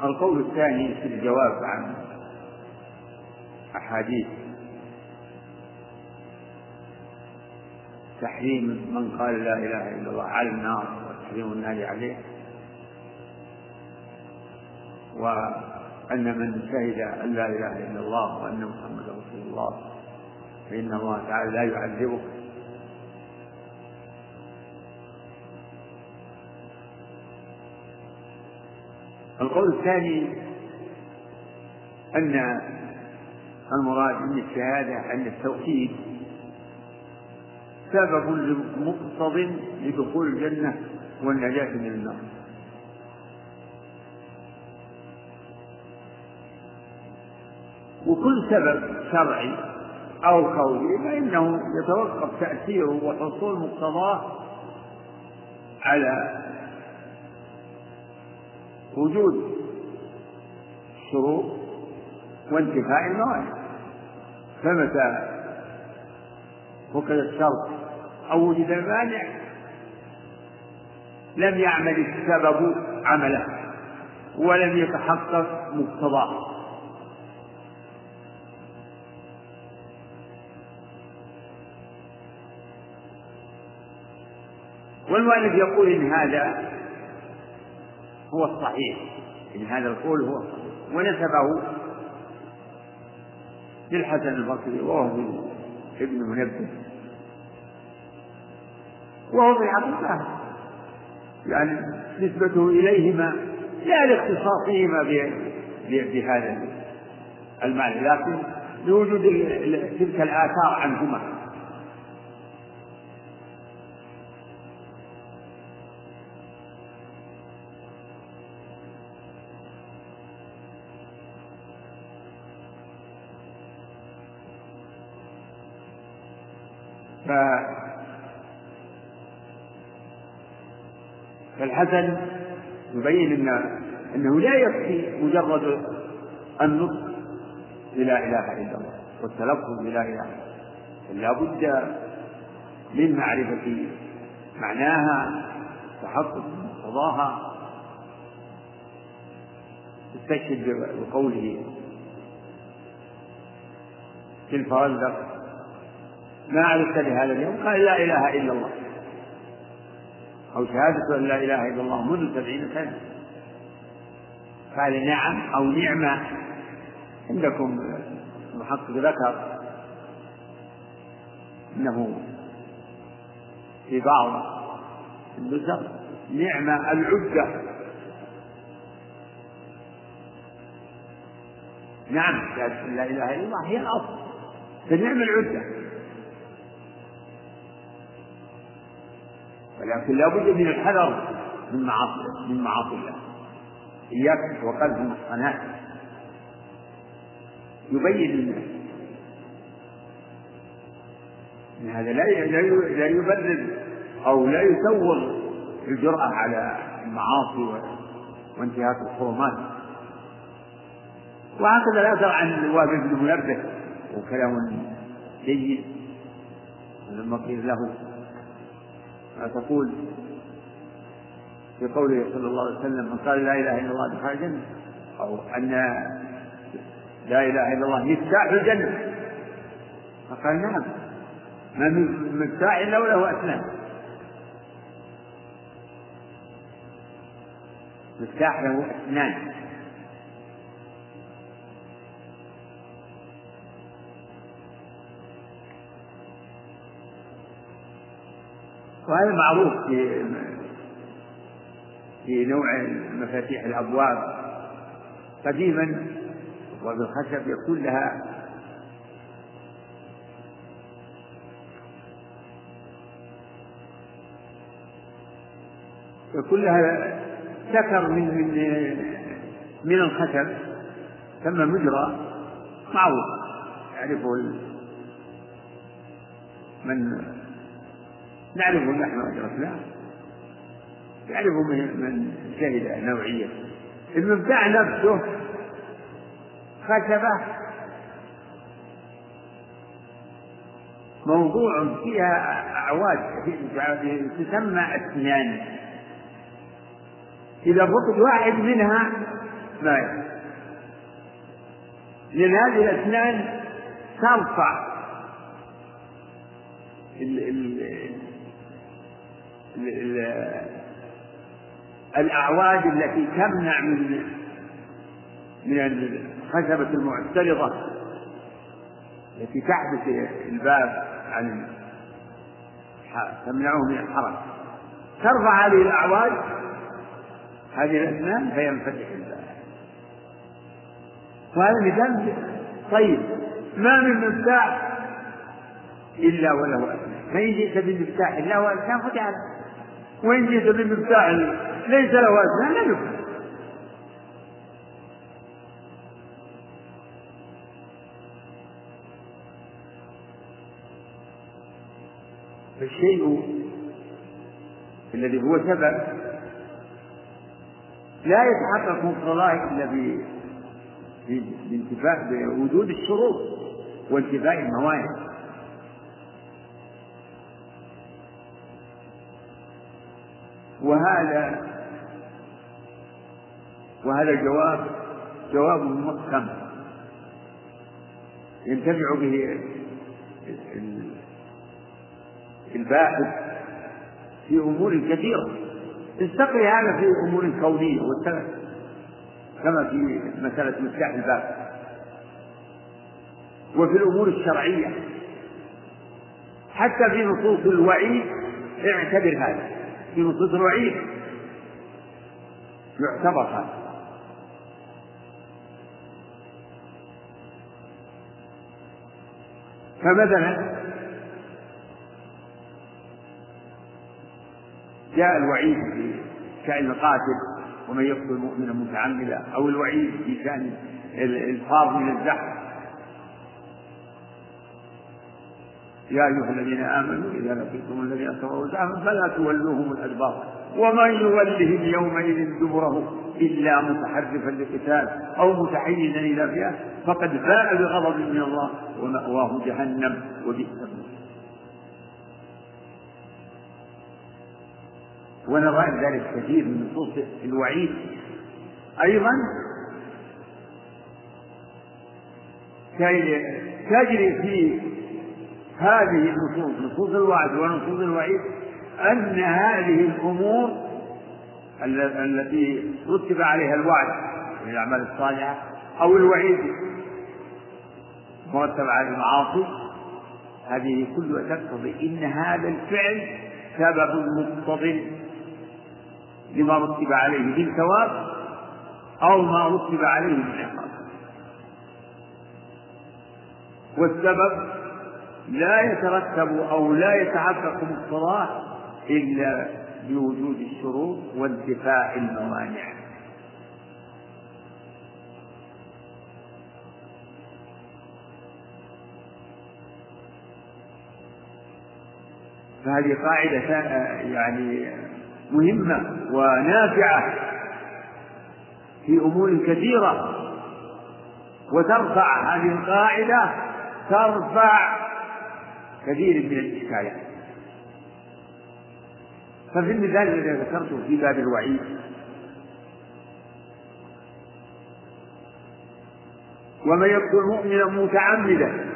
القول الثاني في الجواب عن أحاديث تحريم من قال لا إله إلا الله على النار وتحريم النار عليه، وأن من شهد أن لا إله إلا الله وأن محمدا رسول الله فإن الله تعالى لا يعذبه. القول الثاني أن المراد من الشهادة أن التوحيد سبب مقتض لدخول الجنة والنجاة من النار، وكل سبب شرعي أو قولي فإنه يتوقف تأثيره وحصول مقتضاه على وجود الشروط وانتفاء الموانع. فمتى فقد الشرط أو وجد المانع لم يعمل السبب عمله ولم يتحقق مقتضاه. والمؤلف يقول إن هذا هو الصحيح، إن هذا القول هو الصحيح، ونسبه للحسن البصري وهو ابن منبه، وهو في الحقيقة يعني نسبته إليهما لا لاختصاصهما بهذا المعنى، لكن لوجود تلك الآثار عنهما. فالحسن يبين أنه لا يكفي مجرد النطق بلا إله إلا الله والتلفظ بلا إله إلا الله، لا بد من معرفة معناها تحقق مقتضاها. استشهد بقوله في الفرزدق: ما عرفت لهذا اليوم؟ قال لا إله إلا الله، أو شهادة أن لا إله إلا الله منذ 70 سنة. قال نعم أو نعمة. عندكم المحقق ذكر إنه في بعض النسخ نعمة العدة. نعم شهادة أن لا إله إلا الله هي الأصل، فنعم العدة، ولكن لا بد من الحذر من معاصي الله. إياك وقلب المحصنات. يبين أن هذا لا يبرر أو لا يسوغ الجرأة على المعاصي وانتهاك الحرمات. وهكذا الأثر عن وهب بن منبه وكلام جيد لما قيل له ما تقول في قوله صلى الله عليه وسلم: من قال لا إله إلا الله دخل الجنة، أو أن لا إله إلا الله مفتاح الجنة. فقال نعم، ما من مفتاح إلا وله أسنان. مفتاح له أسنان. وهذا معروف في نوع مفاتيح الأبواب. قديما أبواب الخشب يكون لها سكر من الخشب، ثم مجرى معروف يعرفه من نعرفه نحن أدركناه، يعرفه من شهد نوعية. المفتاح نفسه خشبة موضوع فيها أعواد تسمى أسنان، إذا فقد واحد منها ما يفعل، لأن هذه الأسنان ترفع الأعواد التي تمنع من الخشبة المعترضة التي تحبس الباب عن تمنعه من الحركة، ترفع هذه الأعواد هذه الأسنان فينفتح الباب. وهذا مثال طيب. ما من مفتاح إلا وله أسنان، فإن جئت بالمفتاح له أسنان فتح، وإن جئت بالمفتاح ليس له أسنان لا يفتح. فالشيء الذي هو سبب لا يتحقق مقتضاه إلا بانتفاء بوجود الشروط وانتفاء الموانع. وهذا جواب محكم ينتفع به الباحث في أمور كثيرة. استقري هذا في أمور كونية كما في مسألة مفتاح الباب، وفي الأمور الشرعية حتى في نصوص الوعيد. اعتبر هذا في نصوص الوعيد يعتبر هذا. فمثلا جاء الوعيد في شأن القاتل ومن يقتل مؤمنا متعمدا، أو الوعيد في شأن الفار من الزحف: يا أيها الذين آمنوا إذا لقيتم الذين كفروا زحفا فلا تولوهم الأدبار ومن يولهم يومئذ دبره إلا متحرفا لقتال أو متحيزا إلى فئة فقد باء بغضب من الله ومأواه جهنم وبئس المصير. ونرى ذلك كثير من نصوص الوعيد. أيضا تجري في هذه النصوص، نصوص الوعد ونصوص الوعيد، أن هذه الأمور التي رتب عليها الوعد من الأعمال الصالحة أو الوعيد مرتب على المعاصي، هذه كلها تقتضي إن هذا الفعل سبب مقتضي لما رتب عليه من ثواب أو ما رتب عليه من عقاب. والسبب لا يترتب أو لا يتحقق مقتضاه إلا بوجود الشروط وانتفاء الموانع. فهذه قاعدة يعني مهمة ونافعة في أمور كثيرة، وترفع هذه القاعدة ترفع كثير من الإشكالات. ففي المثال الذي ذكرته في باب الوعيد ومن يقتل مؤمنا متعمدا،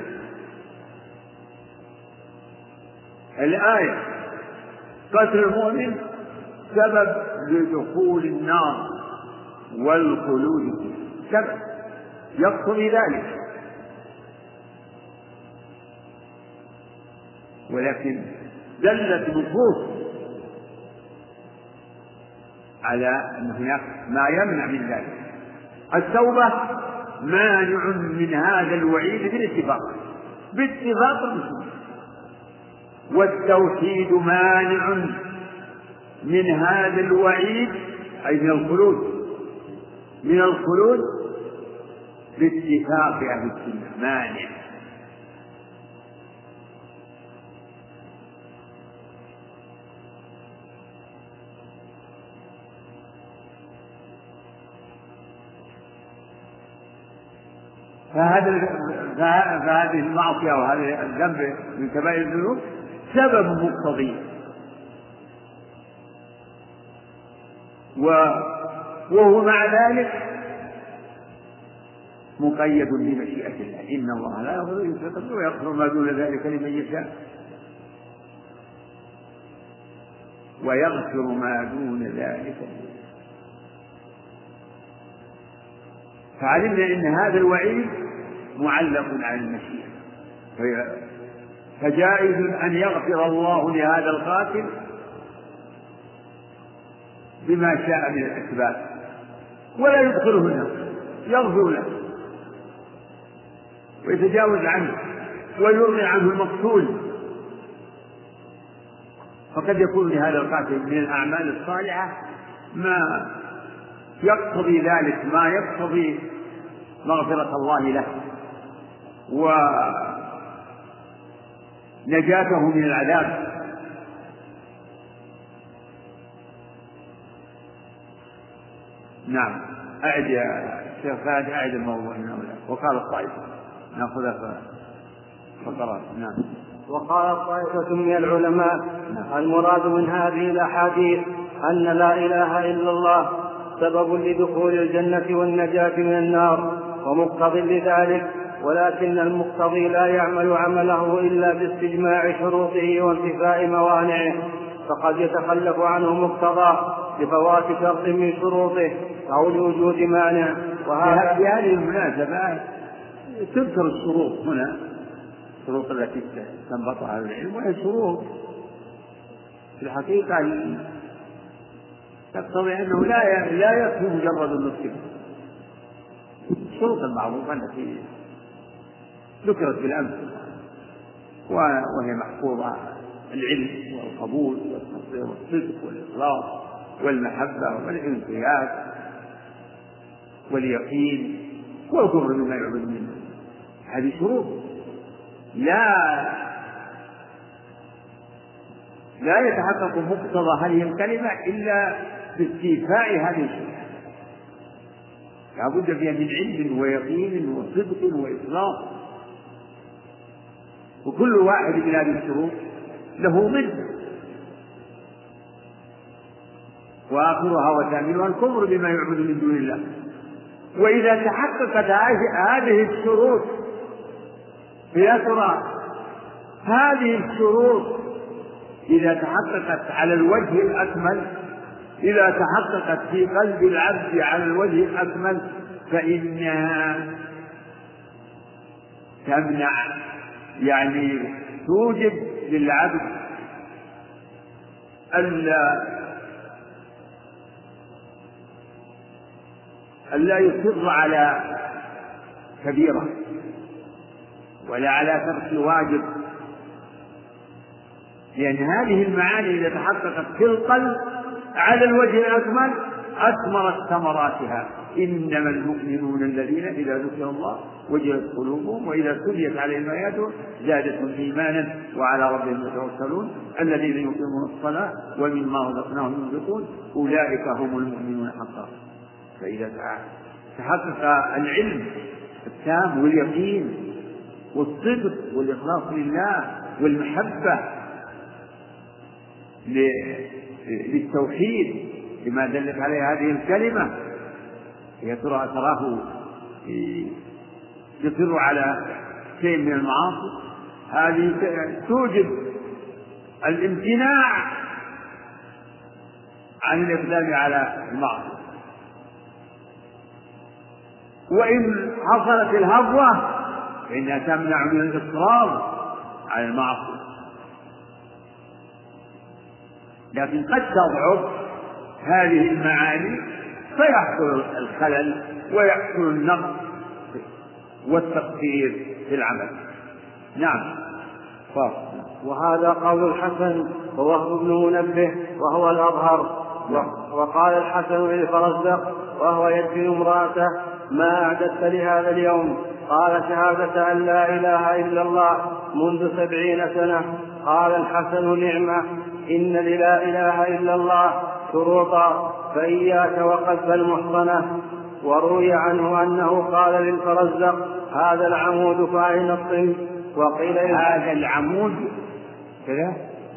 الآية قتل المؤمن سبب لدخول النار والخلود فيه، سبب يقتضي ذلك، ولكن دلت نصوص على أن هناك ما يمنع من ذلك. التوبة مانع من هذا الوعيد باتفاق المسلمين، والتوحيد مانع من هذا الوعيد أي من الخلود باتفاق أهل السنة، مانع. فهذه المعصية وهذا الذنب من كبائر الذنوب سبب مقتضي، وهو مع ذلك مقيد بمشيئة الله. إن الله لا يغفر أن يشرك به ويغفر ما دون ذلك لمن يشاء، ويغفر ما دون ذلك. فعلمنا أن هذا الوعيد معلق على المشيئة، فجائز أن يغفر الله لهذا القاتل بما شاء من الأسباب ولا يدخله النار، يغفر له ويتجاوز عنه ويرضي عنه المقتول. فقد يكون لهذا القاتل من الأعمال الصالحة ما يقتضي ذلك، ما يقتضي مغفرة الله له ونجاته من العذاب. نعم. أعد يا شيخ فهد، أعد الموضوع من أولا. وقال الطائفة، نأخذ فقرات. نعم. وقال طائفة من العلماء: المراد من هذه الأحاديث أن لا إله إلا الله سبب لدخول الجنة والنجاة من النار ومقتضي لذلك، ولكن المقتضي لا يعمل عمله إلا باستجماع شروطه وانتفاء موانعه، فقد يتخلف عنه مقتضى لفوات شرط من شروطه أو لوجود مانع. وهذا في هذه المناسبة تذكر الشروط هنا، الشروط التي استنبطها العلم، وهي شروط في الحقيقة تقتضي أنه لا يكفي مجرد النطق. الشروط المعروفة التي ذكرت بالأمس وهي محفوظة: العلم والقبول والصدق والإخلاص والمحبة والانقياد واليقين والكفر بما يعبد منه. هذه شروط لا يتحقق مقتضى هذه الكلمة إلا باستيفاء هذه الشروط. لا بد فيها من علم ويقين وصدق وإخلاص، وكل واحد من هذه الشروط له ضد، وآخرها وثامنها الكفر بما يعبد من دون الله. وإذا تحققت هذه الشروط، يا ترى هذه الشروط إذا تحققت على الوجه الأكمل، إذا تحققت في قلب العبد على الوجه الأكمل، فإنها تمنع، يعني توجب للعبد ألا يصر على كبيرة ولا على ترك واجب، لأن هذه المعاني إذا تحققت في القلب على الوجه الأكمل أثمرت ثمراتها. إنما المؤمنون الذين إذا ذكر الله وجلت قلوبهم وإذا تليت عليهم آياته زادتهم إيمانا وعلى ربهم يتوكلون الذين يقيمون الصلاة ومما رزقناهم ينفقون أولئك هم المؤمنون حقا. فإذا تحقق العلم التام واليقين والصدق والإخلاص لله والمحبة للتوحيد بما دلت عليه هذه الكلمة، هي تراه يصر على شيء من المعاصي، هذه توجب الامتناع عن الإقدام على المعصية. وإن حصلت الهفوة فإنها تمنع من الإصرار على المعصية. لكن قد تضعف هذه المعاني فيحصل الخلل ويحصل النقص والتقصير في العمل. نعم. وهذا قول الحسن ووهب بن منبه وهو الأظهر. وقال الحسن للفرزدق وهو يدفن امرأته: ما أعددت لهذا اليوم؟ قال: شهادة أن لا إله إلا الله منذ 70 سنة. قال الحسن: نعمة، إن للا إله إلا الله شروطا، فإياك وقذف المحصنة. وروي عنه أنه قال للفرزدق: هذا العمود فأين الطين؟ وقيل هذا العمود كذا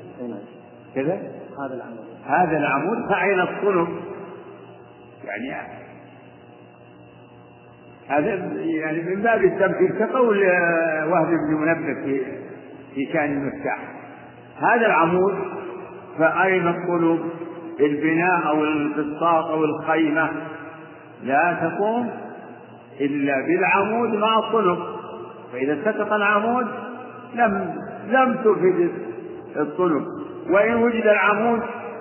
هذا العمود فأين الصلب؟ يعني هذا يعني من باب التمثيل، كقول وهب بن منبه في شأن المفتاح. هذا العمود فأين الطلب؟ البناء أو البساط أو الخيمة لا تقوم إلا بالعمود مع الطلب، فإذا سقط العمود لم تفد الطلب. وإن وجد العمود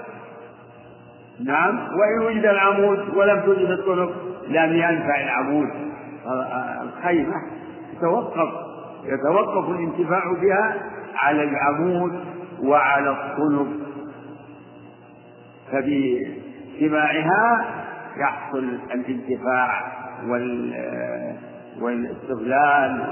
وإن وجد العمود ولم توجد الطلب لم ينفع العمود. الخيمة يتوقف الانتفاع بها على العمود وعلى الطلب، فباجتماعها يحصل الانتفاع والاستغلال.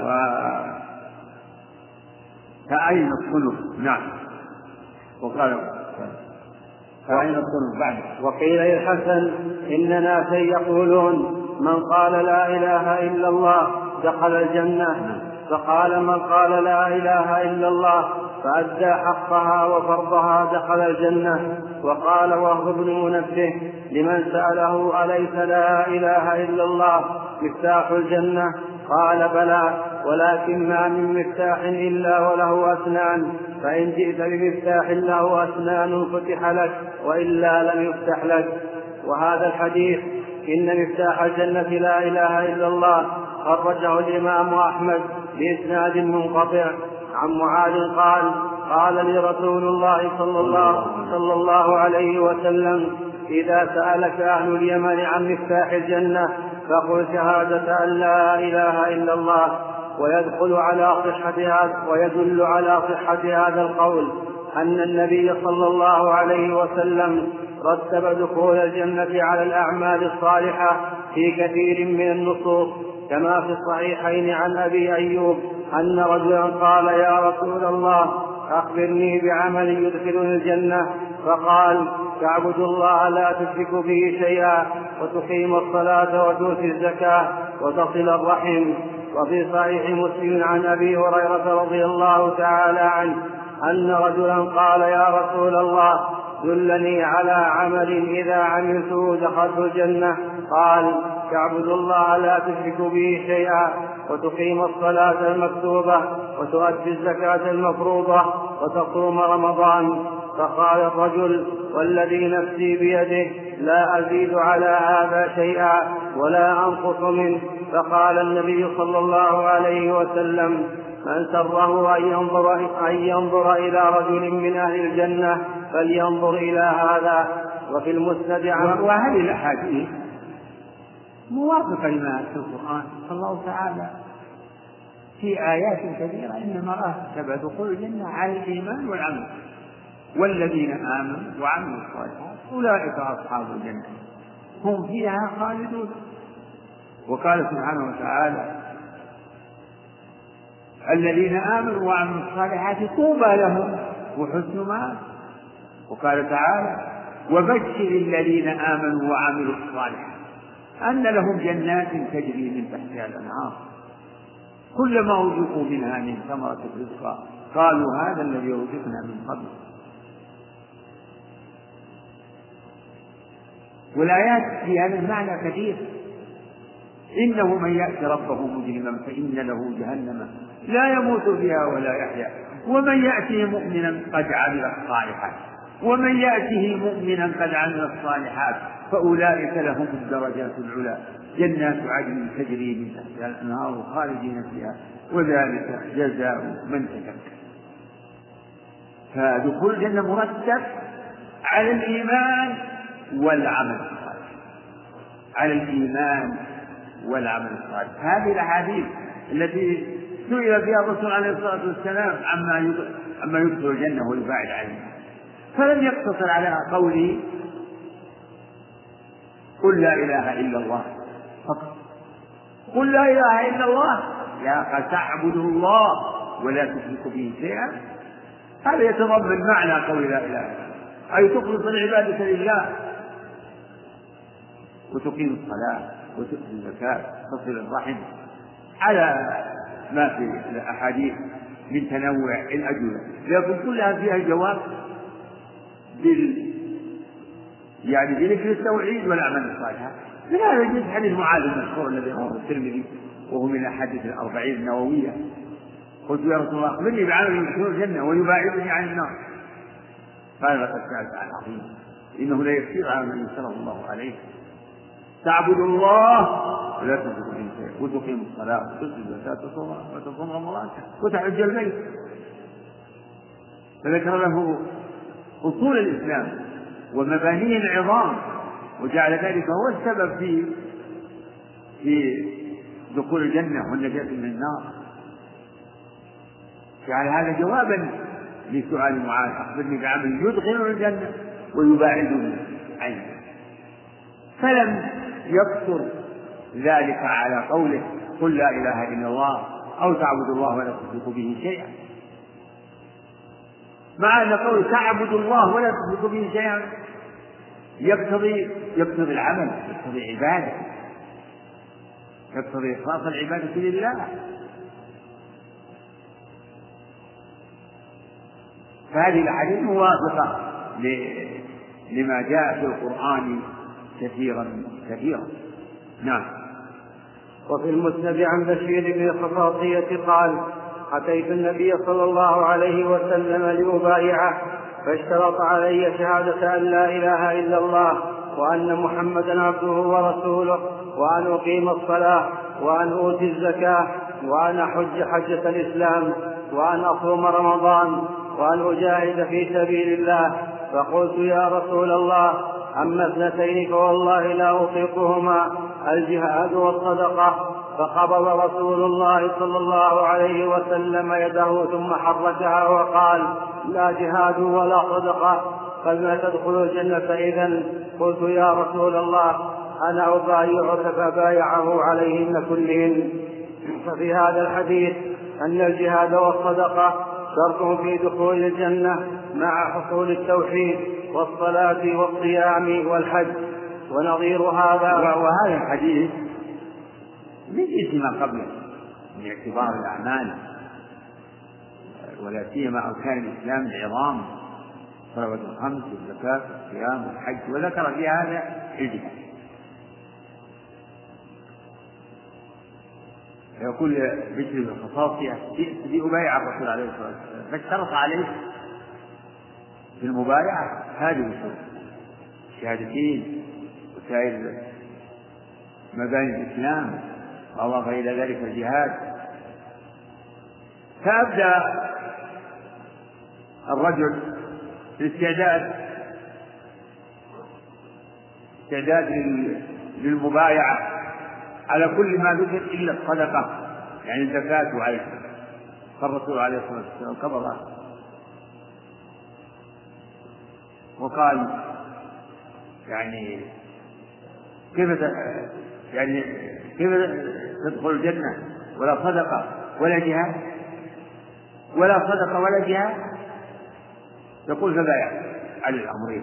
فأين الطلب؟ نعم. وقال فأين الطلب بعد؟ وقيل للحسن إن ناسا يقولون من قال لا إله إلا الله دخل الجنة، فقال من قال لا إله إلا الله فأدى حقها وفرضها دخل الجنة. وقال وهب بن منبه لمن سأله أليس لا إله إلا الله مفتاح الجنة؟ قال بلى، ولكن ما من مفتاح إلا وله أسنان، فإن جئت بمفتاح له أسنان فتح لك، وإلا لم يفتح لك. وهذا الحديث إن مفتاح الجنة لا إله إلا الله خرجه الإمام أحمد بإسناد منقطع عن معاذ قال قال لي رسول الله صلى الله عليه وسلم إذا سألك أهل اليمن عن مفتاح الجنة فقل شهادة أن لا إله إلا الله. ويدل على صحة هذا القول أن النبي صلى الله عليه وسلم رتب دخول الجنة على الأعمال الصالحة في كثير من النصوص، كما في الصحيحين عن أبي أيوب أن رجلا قال يا رسول الله أخبرني بعمل يدخلني الجنة، فقال تعبد الله لا تشرك به شيئا وتقيم الصلاة وتؤتي الزكاة وتصل الرحم. وفي صحيح مسلم عن أبي هريرة رضي الله تعالى عنه أن رجلا قال يا رسول الله دلني على عمل إذا عملته دخلت الجنة. قال تعبد الله لا تشرك به شيئا وتقيم الصلاة المكتوبة وتؤدي الزكاة المفروضة وتصوم رمضان. فقال الرجل والذي نفسي بيده لا أزيد على هذا شيئا ولا أنقص منه. فقال النبي صلى الله عليه وسلم من سره أن ينظر إلى رجل من أهل الجنة فلينظر إلى هذا. وفي المسند وهذه الأحاديث موافقة لما في القرآن. الله تعالى في آيات كثيرة إنما رتب دخول الجنة على الإيمان والعمل، والذين آمنوا وعملوا الصالحات أولئك أصحاب الجنة هم فيها خالدون. وقال سبحانه وتعالى الذين آمنوا وعملوا الصالحات طوبى لهم وحسن مآب. وقال تعالى وبشر الذين آمنوا وعملوا الصالحات أن لهم جنات تجري من تحتها الأنهار كلما رزقوا منها من ثمرة رزقا قالوا هذا الذي رزقنا من قبل. والآيات في هذا المعنى كثير. إنه من يأتي ربه مجرما فإن له جهنم لا يموت فيها ولا يحيا ومن يأته مؤمنا قد عمل الصالحات الصالحات فأولئك لهم الدرجات العلى جنات عدن تجري من تحتها الأنهار خالدين فيها وذلك جزاء من تزكى. فدخول الجنة مرتب على الإيمان والعمل الصالح. هذه الأحاديث التي سئل فيها الرسول عليه الصلاة والسلام عما يدخل الجنة ويبعد عنه، فلم يقتصر على قوله قل لا إله إلا الله فقط. قل لا إله إلا الله لا تعبدوا الله ولا تشركوا به شيئا. هذا يتضمن معنى قول لا إله إلا الله، أي تخلص العبادة لله وتقيم الصلاة وتؤتي الزكاة تصل الرحم على ما في الأحاديث من تنوع الأجوبة، لكن كلها فيها الجواب بذكر التوحيد والأعمال الصالحة. من هذا الجزء حديث معاذ المشهور الذي رواه الترمذي وهو من الأحاديث 40 النووية. قلت يا رسول الله أخبرني بعمل يدخل الجنة ويباعدني عن النار. قال لقد سألت عن عظيم إنه لا يكفيك على من يسره الله عليه تعبد الله ولا تشرك به شيئا وتقيم الصلاة وتصلي وتصوم رمضان وتحج البيت. فذكر له أصول الإسلام ومبانيه العظام وجعل ذلك هو السبب في دخول الجنة والنجاة من النار. جعل هذا جوابا لسؤال معاذ أخبرني بعمل يدخل الجنة ويباعدني عنه. فلم يقصر ذلك على قوله قل لا إله إلا الله أو تعبد الله ولا تشرك به شيئا، مع أن قول تعبد الله ولا تشرك به شيئا يقتضي العمل، يقتضي عبادة، يقتضي إخلاص العبادة لله. فهذه الأحاديث موافقة لما جاء في القرآن كثيرا. نعم. وفي المسند عن بشير بن الخصاصية قال أتيت النبي صلى الله عليه وسلم لأبايعه فاشترط علي شهادة أن لا إله إلا الله وأن محمدا عبده ورسوله وأن أقيم الصلاة وأن أؤتي الزكاة وأن أحج حجة الإسلام وأن أصوم رمضان وأن أجاهد في سبيل الله. فقلت يا رسول الله أما اثنتين فوالله لا أطيقهما الجهاد والصدقة. فقبض رسول الله صلى الله عليه وسلم يده ثم حركها وقال لا جهاد ولا صدقة فلما تدخل الجنة إذن؟ قلت يا رسول الله أنا أبايعك فبايعه عليهن كلهن. ففي هذا الحديث أن الجهاد والصدقة شرط في دخول الجنة مع حصول التوحيد والصلاة والصيام والحج. ونظير هذا وهذا الحديث من جنس ما قبله من اعتبار الأعمال ولا سيما أركان الإسلام العظام صلوات الخمس والزكاة والصيام والحج، وذكر في هذا الجهاد. يقول بشر بن الخصاصية لأبايع الرسول عليه الصلاة والسلام فاشترط عليه في المبايعة هذه الشروط الشهادتين وسائر مباني الإسلام وأضاف إلى ذلك الجهاد. فأبدأ الرجل الاستعداد للمبايعة على كل ما ذكر إلا الصدقة يعني الزكاة وعليه. فالرسول عليه الصلاة والسلام قبض وقال كيف تدخل الجنة ولا صدقة ولا جهاد ولا صدقة ولا جهاد؟ يقول فبايع على الأمرين.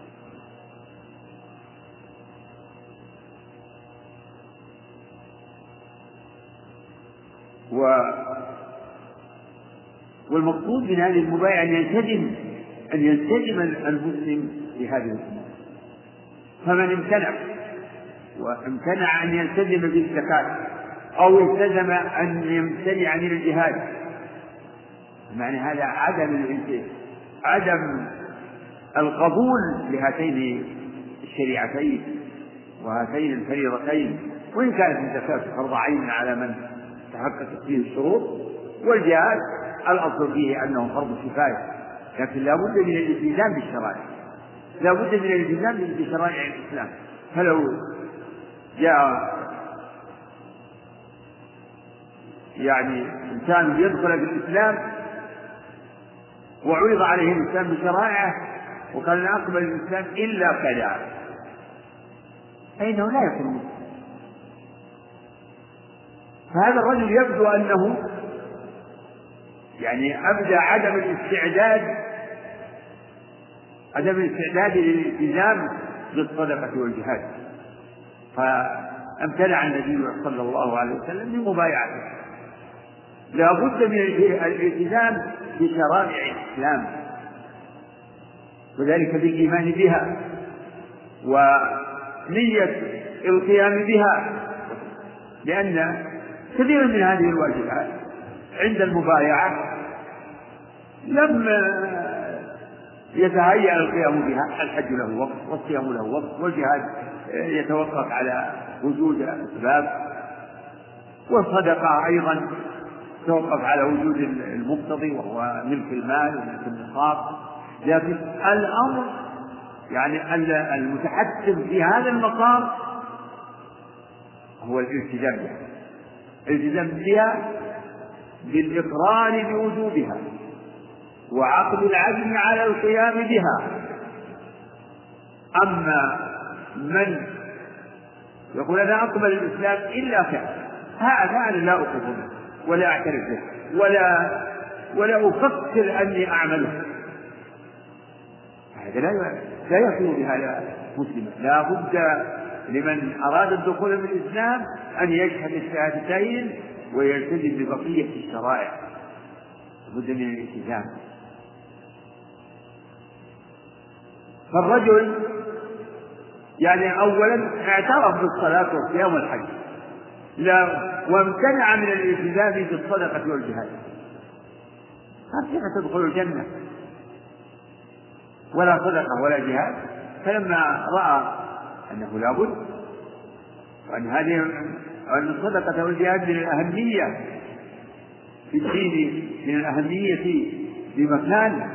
والمقصود من هذه المبايعة أن يلتزم المسلم بهذه الأمور. فمن امتنع أن يلتزم بالزكاة أو التزم أن يمتنع عن الجهاد، معنى هذا عدم القبول لهاتين الشريعتين وهاتين الفريضتين. وإن كانت الزكاة فرض عين على من تحققت فيه الشروط، والجهاد الأصل فيه أنه فرض كفاية، لكن لا بد من الالتزام بالشرائع، لا بد من الالتزام بشرائع الإسلام. فلو جاء إنسان يدخل في الإسلام وعرض عليه الإسلام بشرائعه وقال لا أقبل الإسلام إلا كذا، فإنه لا يكون مسلم. فهذا الرجل يبدو أنه أبدى عدم الاستعداد للالتزام بالصدقة والجهاد، فامتنع النبي صلى الله عليه وسلم من مبايعته. لا بد من الالتزام بشرائع الإسلام وذلك بالإيمان بها ونية القيام بها، لأن كثيرا من هذه الواجبات عند المبايعة لم يتهيأ القيام بها. الحج له وقت، والصيام له وقت، والجهاد يتوقف على وجود أسباب، والصدقة أيضا توقف على وجود المقتضي وهو ملك المال وملك النصاب. لكن الأمر يعني المتحكم في هذا المقام هو الالتزام بها، الالتزام بها بالإقرار بوجوبها وعقد العزم على القيام بها. أما من يقول أنا أقبل الإسلام إلا كذا، هذا أنا لا أقبله ولا أعترف به ولا أفكر أني أعمله، هذا لا يكون بهذا مسلما. لا بد لمن أراد الدخول في الإسلام أن يشهد الشهادتين ويلتزم ببقية الشرائع، لابد من الالتزام. فالرجل يعني أولا اعترف بالصلاة والصيام والحج وامتنع من الالتزام بالصدقة والجهاد، كيف تدخل الجنة ولا صدقة ولا جهاد؟ فلما رأى أنه لا بد، وأن الصدقة والجهاد من الأهمية في الدين، من الأهمية بمكان،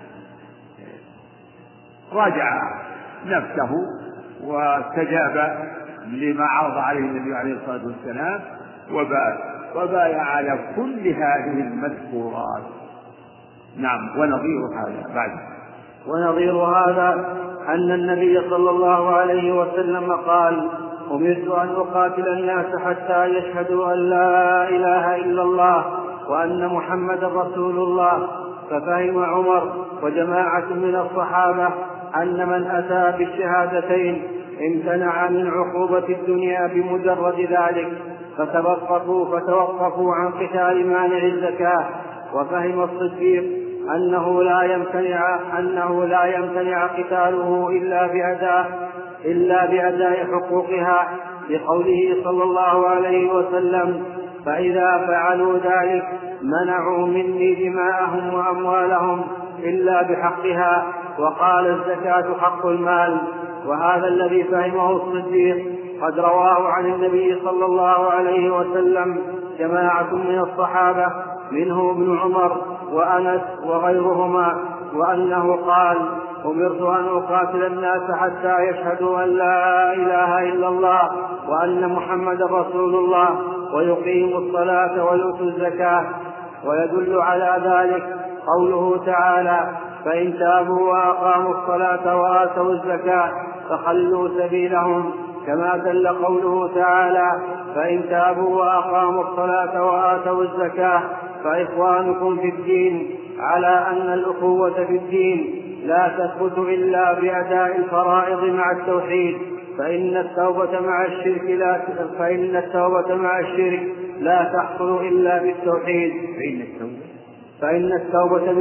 راجع نفسه واستجاب لما عرض عليه النبي عليه الصلاة والسلام وبايع على كل هذه المذكورات. نعم. ونظير هذا بعد، ونظير هذا أن النبي صلى الله عليه وسلم قال: أمرت أن أقاتل الناس حتى يشهدوا أن لا إله إلا الله وأن محمدا رسول الله. ففهم عمر وجماعة من الصحابة أن من أتى بالشهادتين امتنع من عقوبة الدنيا بمجرد ذلك، فتوقفوا عن قتال مانع الزكاة. وفهم الصديق أنه لا يمتنع قتاله إلا بأداء حقوقها، لقوله صلى الله عليه وسلم: فإذا فعلوا ذلك منعوا مني دماءهم وأموالهم إلا بحقها. وقال: الزكاة حق المال. وهذا الذي فهمه الصديق قد رواه عن النبي صلى الله عليه وسلم جماعة من الصحابة، منه ابن عمر وأنس وغيرهما، وأنه قال: أمرت أن أقاتل الناس حتى يشهدوا أن لا إله إلا الله وأن محمدا رسول الله ويقيموا الصلاة ويؤتوا الزكاة. ويدل على ذلك قوله تعالى: فإن تابوا وأقاموا الصلاة وآتوا الزكاة فخلوا سبيلهم، كما دل قوله تعالى: فإن تابوا وأقاموا الصلاة وآتوا الزكاة فإخوانكم في الدين، على أن الأخوة في الدين لا تثبت إلا بأداء الفرائض مع التوحيد، فإن التوبة مع الشرك لا تحصل إلا بالتوحيد. فإن التوبة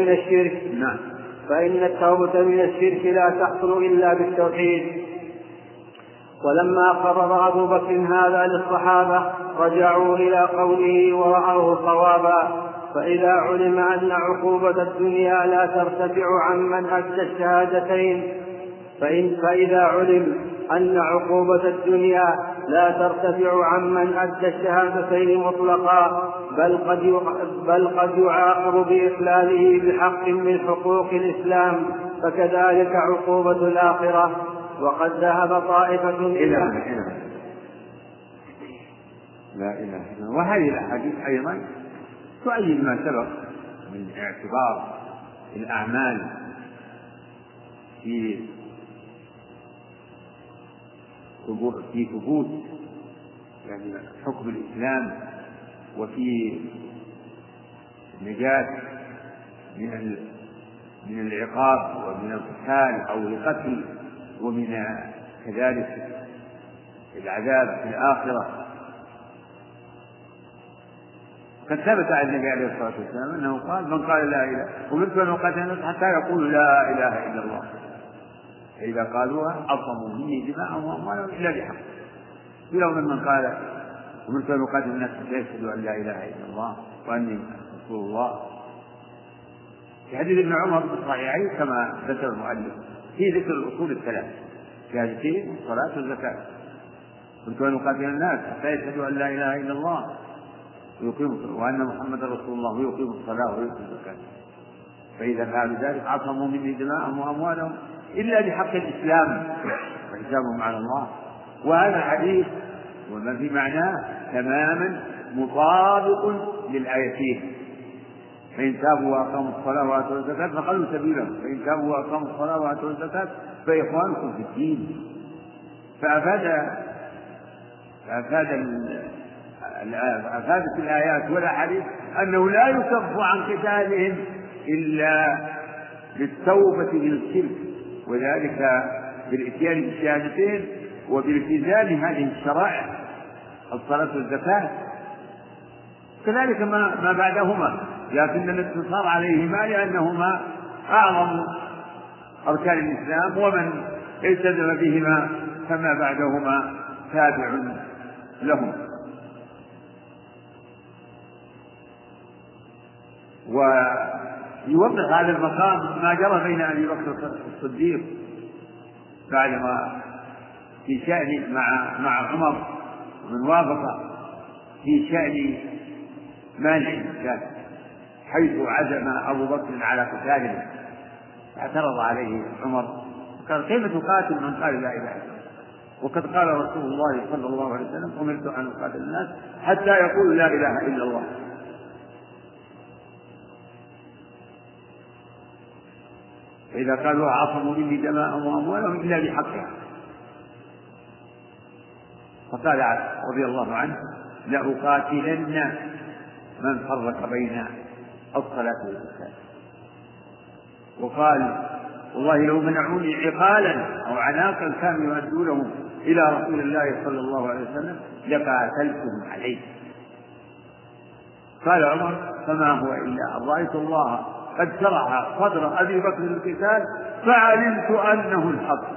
من الشرك لا تحصل إلا بالتوحيد. ولما قرر أبو بكر هذا للصحابة رجعوا إلى قوله ورأوه صوابا. فإذا علم أن عقوبة الدنيا لا ترتفع عمن أدى الشهادتين فإذا علم أن عقوبة الدنيا لا ترتفع عمن أدى الشهادتين مطلقا، بل قد يعاقب بإخلاله بحق من حقوق الإسلام، فكذلك عقوبة الآخرة. وقد ذهب طائفة إلى لا إله إلا الله. وهذه الأحاديث أيضا تؤيد ما سبق من اعتبار الأعمال في ثبوت يعني حكم الإسلام، وفي النجاة من العقاب ومن القتال أو القتل، ومن كذلك العذاب في الآخرة. قد ثبت عن النبي عليه الصلاة والسلام أنه قال: من قال لا إله أمرت أن أقاتل الناس حتى يقولوا لا إله إلا الله، فإذا قالوها عصموا مني دماءهم وأموالهم إلا بحق. يوم من قال ومن كان يقاتل الناس فيشهد أن لا إله إلا الله وأني رسول الله. في حديث ابن عمر في الصحيحين كما ذكر المؤلف في ذكر الأصول الثلاث شهادتين الصلاة والزكاة. من كان يقاتل الناس فيشهد أن لا إله إلا الله وأن محمد رسول الله ويقيم الصلاة ويؤتي الزكاة، فإذا فعلوا ذلك عصموا مني دماءهم وأموالهم إلا بحق الإسلام وحسابهم على الله. وهذا الحديث وما في معناه تماما مطابق للآيتين، فإن تابوا وأقاموا الصلاة وآتوا الزكاة فخلوا سبيلهم، فإن تابوا وأقاموا الصلاة وآتوا الزكاة فإخوانكم في الدين. فأفادت الآيات والأحاديث أنه لا يكف عن قتالهم إلا بالتوبة من الشرك، وذلك بالإتيان بالشهادتين وبالتزام هذه الشرائع الصلاة والزكاة، كذلك ما بعدهما، لكن الاقتصار عليهما لأنهما أعظم أركان الإسلام، ومن التزم بهما فما بعدهما تابع لهم. ويوضح هذا المقام ما جرى بين أبي بكر الصديق بعدما في شأن مع عمر من وافق في شأن مانع الزكاة، حيث عزم أبو بكر على قتاله اعترض عليه عمر قال كيف تقاتل من قال لا إله إلا الله وقد قال رسول الله صلى الله عليه وسلم أمرت أن أقاتل الناس حتى يقولوا لا إله إلا الله. فإذا قالوا عصموا مني دماءهم وأموالهم إلا بحقها. فقال رضي الله عنه لأقاتلن من فرق بين الصلاة والزكاة. وقال والله لو منعوني عقالا أو عناقا كانوا يؤدونه إلى رسول الله صلى الله عليه وسلم لقاتلتهم عليه. قال عمر فما هو إلا أن رأيت الله قد شرح صدر أبي بكر القتال فعلمت أنه الحق.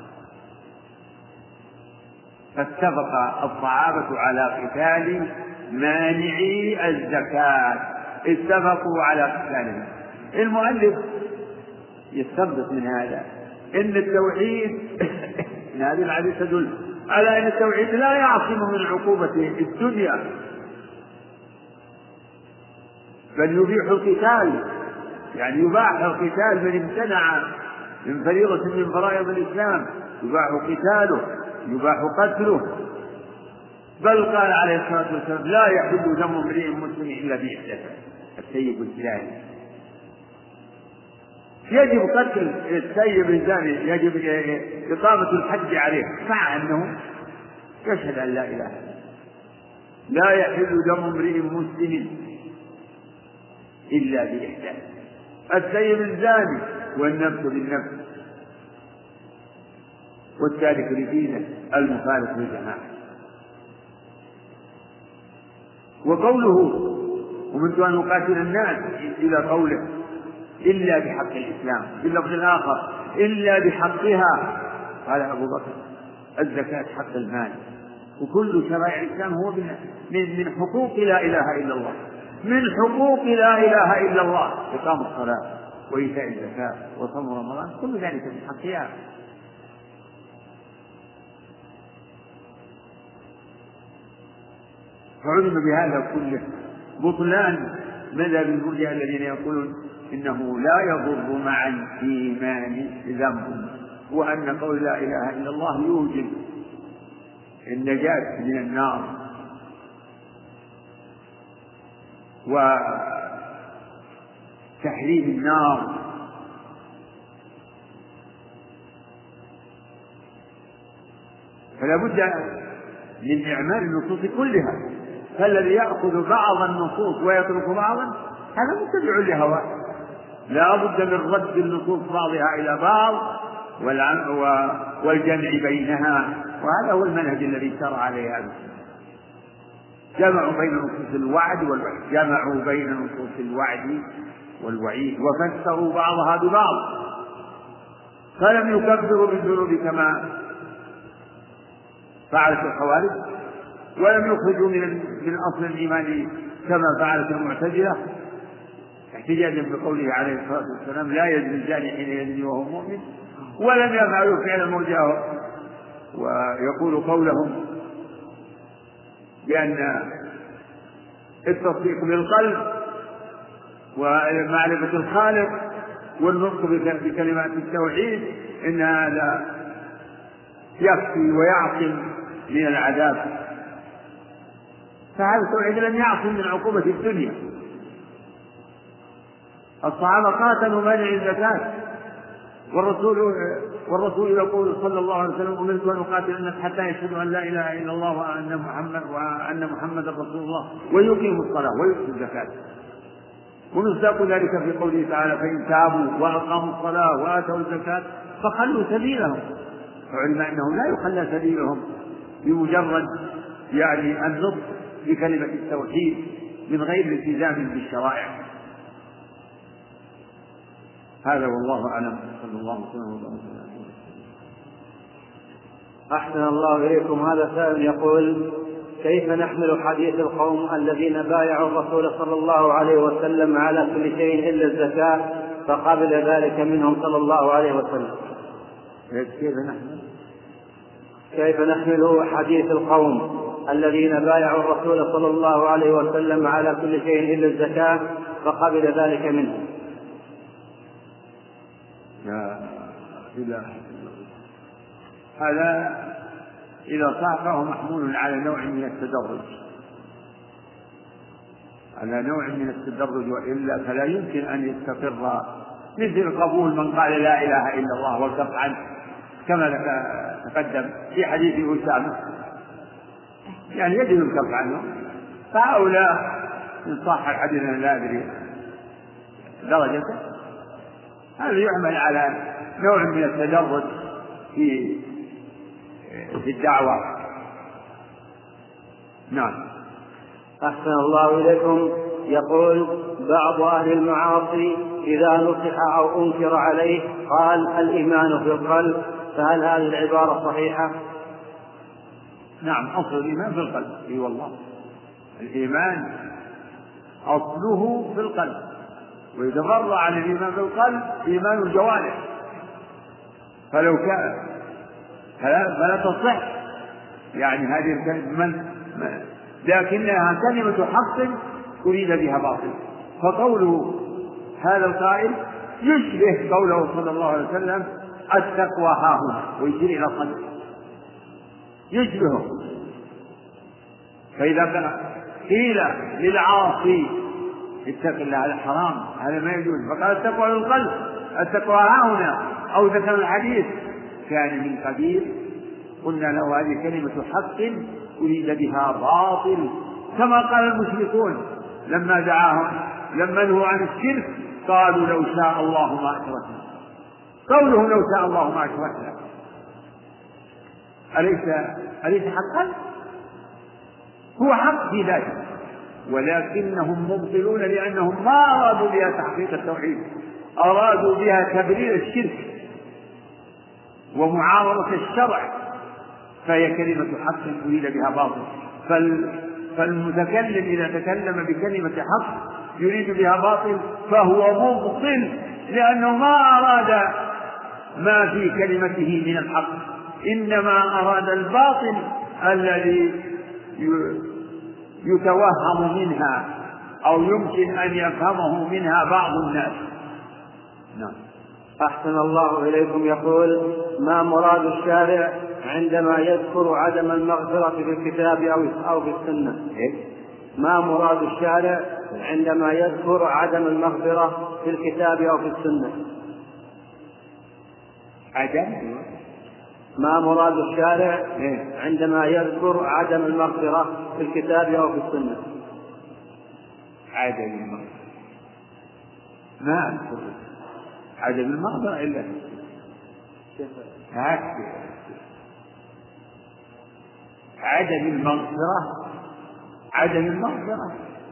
فاتفق الصحابة على قتال مانعي الزكاة، اتفقوا على قتالهم. المؤلف يستنبط من هذا إن التوحيد إن هذه الحديث تدل على أن التوحيد لا يعصم من عقوبة الدنيا، بل يبيح القتال، يعني يباح القتال من امتنع من فريضة من فرائض الإسلام، يباح قتاله يباح قتله. بل قال عليه الصلاة والسلام لا يحل دم امرئ مسلم إلا بإحداث السيب الزاني. يجب قتل السيب الزاني، يجب إقامة الحد عليه مع أنه يشهد أن لا إله إلا الله. لا يحل دم امرئ مسلم إلا بإحداث السيب الزاني والنفس بالنفس والتارك لدينه المخالف للجماعة. وقوله ومنذ أن نقاتل الناس إلى قوله إلا بحق الإسلام، باللفظ الآخر إلا بحقها. قال أبو بكر الزكاة حق المال، وكل شرائع الإسلام هو من حقوق لا إله إلا الله، من حقوق لا إله إلا الله إقام الصلاة وإيتاء الزكاة وصوم رمضان، كل ذلك من حقها. فعلم بهذا كله بطلان مذهب المرجئة الذين يقولون إنه لا يضر مع الإيمان ذنب، وأن قول لا إله إلا الله يوجب النجاة من النار وتحريم النار. فلا بد من إعمال النصوص كلها، فالذي يأخذ بعض النصوص ويترك بعضا هذا متبع لهواه. لا بد من رد النصوص بعضها إلى بعض والجمع بينها، وهذا هو المنهج الذي شرع عليه هذا. جمعوا بين نصوص الوعد والوعيد، جمعوا بين نصوص الوعد والوعيد وفسروا بعضها ببعض، فلم يكفروا بالذنوب كما فعلت الخوارج، ولم يخرجوا من أصل الإيمان كما فعلت المعتزلة احتجاجا بقوله عليه الصلاة والسلام لا يزني الزاني حين يزني وهو مؤمن، ولم يفعلوا فعل المرجئة ويقول قولهم بأن التصديق بالقلب ومعرفة الخالق والنطق بكلمات التوحيد إن هذا يكفي ويعصم من العذاب، فهذا التوحيد لم يعصم من عقوبة الدنيا. الصحابة قاتلوا مانع الزكاة، والرسول يقول صلى الله عليه وسلم أمرت أن أقاتل الناس حتى يشهدوا أن لا إله إلا الله وأن محمدا رسول الله ويقيموا الصلاة ويؤتوا الزكاة، ومصداق ذلك في قوله تعالى فإن تابوا وأقاموا الصلاة وآتوا الزكاة فخلوا سبيلهم، فعلم أنه لا يخلى سبيلهم بمجرد النطق بكلمة التوحيد من غير التزام بالشرائع. هذا والله أعلم، صلى الله عليه وسلم. أحسن الله إليكم. هذا سائل يقول كيف نحمل حديث القوم الذين بايعوا الرسول صلى الله عليه وسلم على كل شيء إلا الزكاة فقبل ذلك منهم صلى الله عليه وسلم؟ كيف نحمل حديث القوم الذين بايعوا الرسول صلى الله عليه وسلم على كل شيء إلا الزكاة فقبل ذلك منهم؟ هذا إذا صح فهو محمول على نوع من التدرج، وإلا فلا يمكن أن يستقر مثل قبول من قال لا إله إلا الله والكف عنه كما تقدم في حديث أسامة، يجب الكف عنه، فهؤلاء إن صح الحديث لا أدري درجته، هذا يعمل على نوع من التدرج في الدعوة. نعم. أحسن الله إليكم. يقول بعض أهل المعاصي إذا نصح أو أنكر عليه قال الإيمان في القلب، فهل هذه العبارة صحيحة؟ نعم، أصل الإيمان في القلب. أي والله، الإيمان أصله في القلب، ويتفرع عن الإيمان في القلب إيمان الجوارح، فلو كان فلا تصح هذه الكلمة، لكنها كلمة حق أريد بها باطل. فقوله هذا القائل يشبه قوله صلى الله عليه وسلم التقوى هاهنا، ويشير إلى القلب، يشبهه. فإذا كان قيل للعاصي اتق الله، هذا حرام، هذا ما يجوز، فقال التقوى للقلب، التقوى هاهنا، أو ذكر الحديث كان من قبيل، قلنا له هذه كلمة حق أريد بها باطل، كما قال المشركون لما دعاهم لما نهوا عن الشرك قالوا لو شاء الله ما أشركنا. قوله لو شاء الله ما أشركنا أليس حقا؟ هو حق في ذاته، ولكنهم مبطلون لأنهم ما أرادوا بها تحقيق التوحيد، أرادوا بها تبرير الشرك ومعارضة الشرع، فهي كلمة حق أريد بها باطل. فالمتكلم إذا تكلم بكلمة حق يريد بها باطل فهو مبطل، لأنه ما أراد ما في كلمته من الحق، إنما أراد الباطل الذي يتوهم منها أو يمكن أن يفهمه منها بعض الناس. نعم. أحسن الله إليكم. يقول ما مراد الشارع عندما يذكر عدم المغفرة في الكتاب أو في السنة؟ ما مراد الشارع عندما يذكر عدم المغفرة في الكتاب أو في السنة؟ ما مراد الشارع عندما يذكر عدم المغفرة في الكتاب أو في السنة؟ عدم المغفرة ما أذكر عدم المغفرة إلا عدم المغفرة.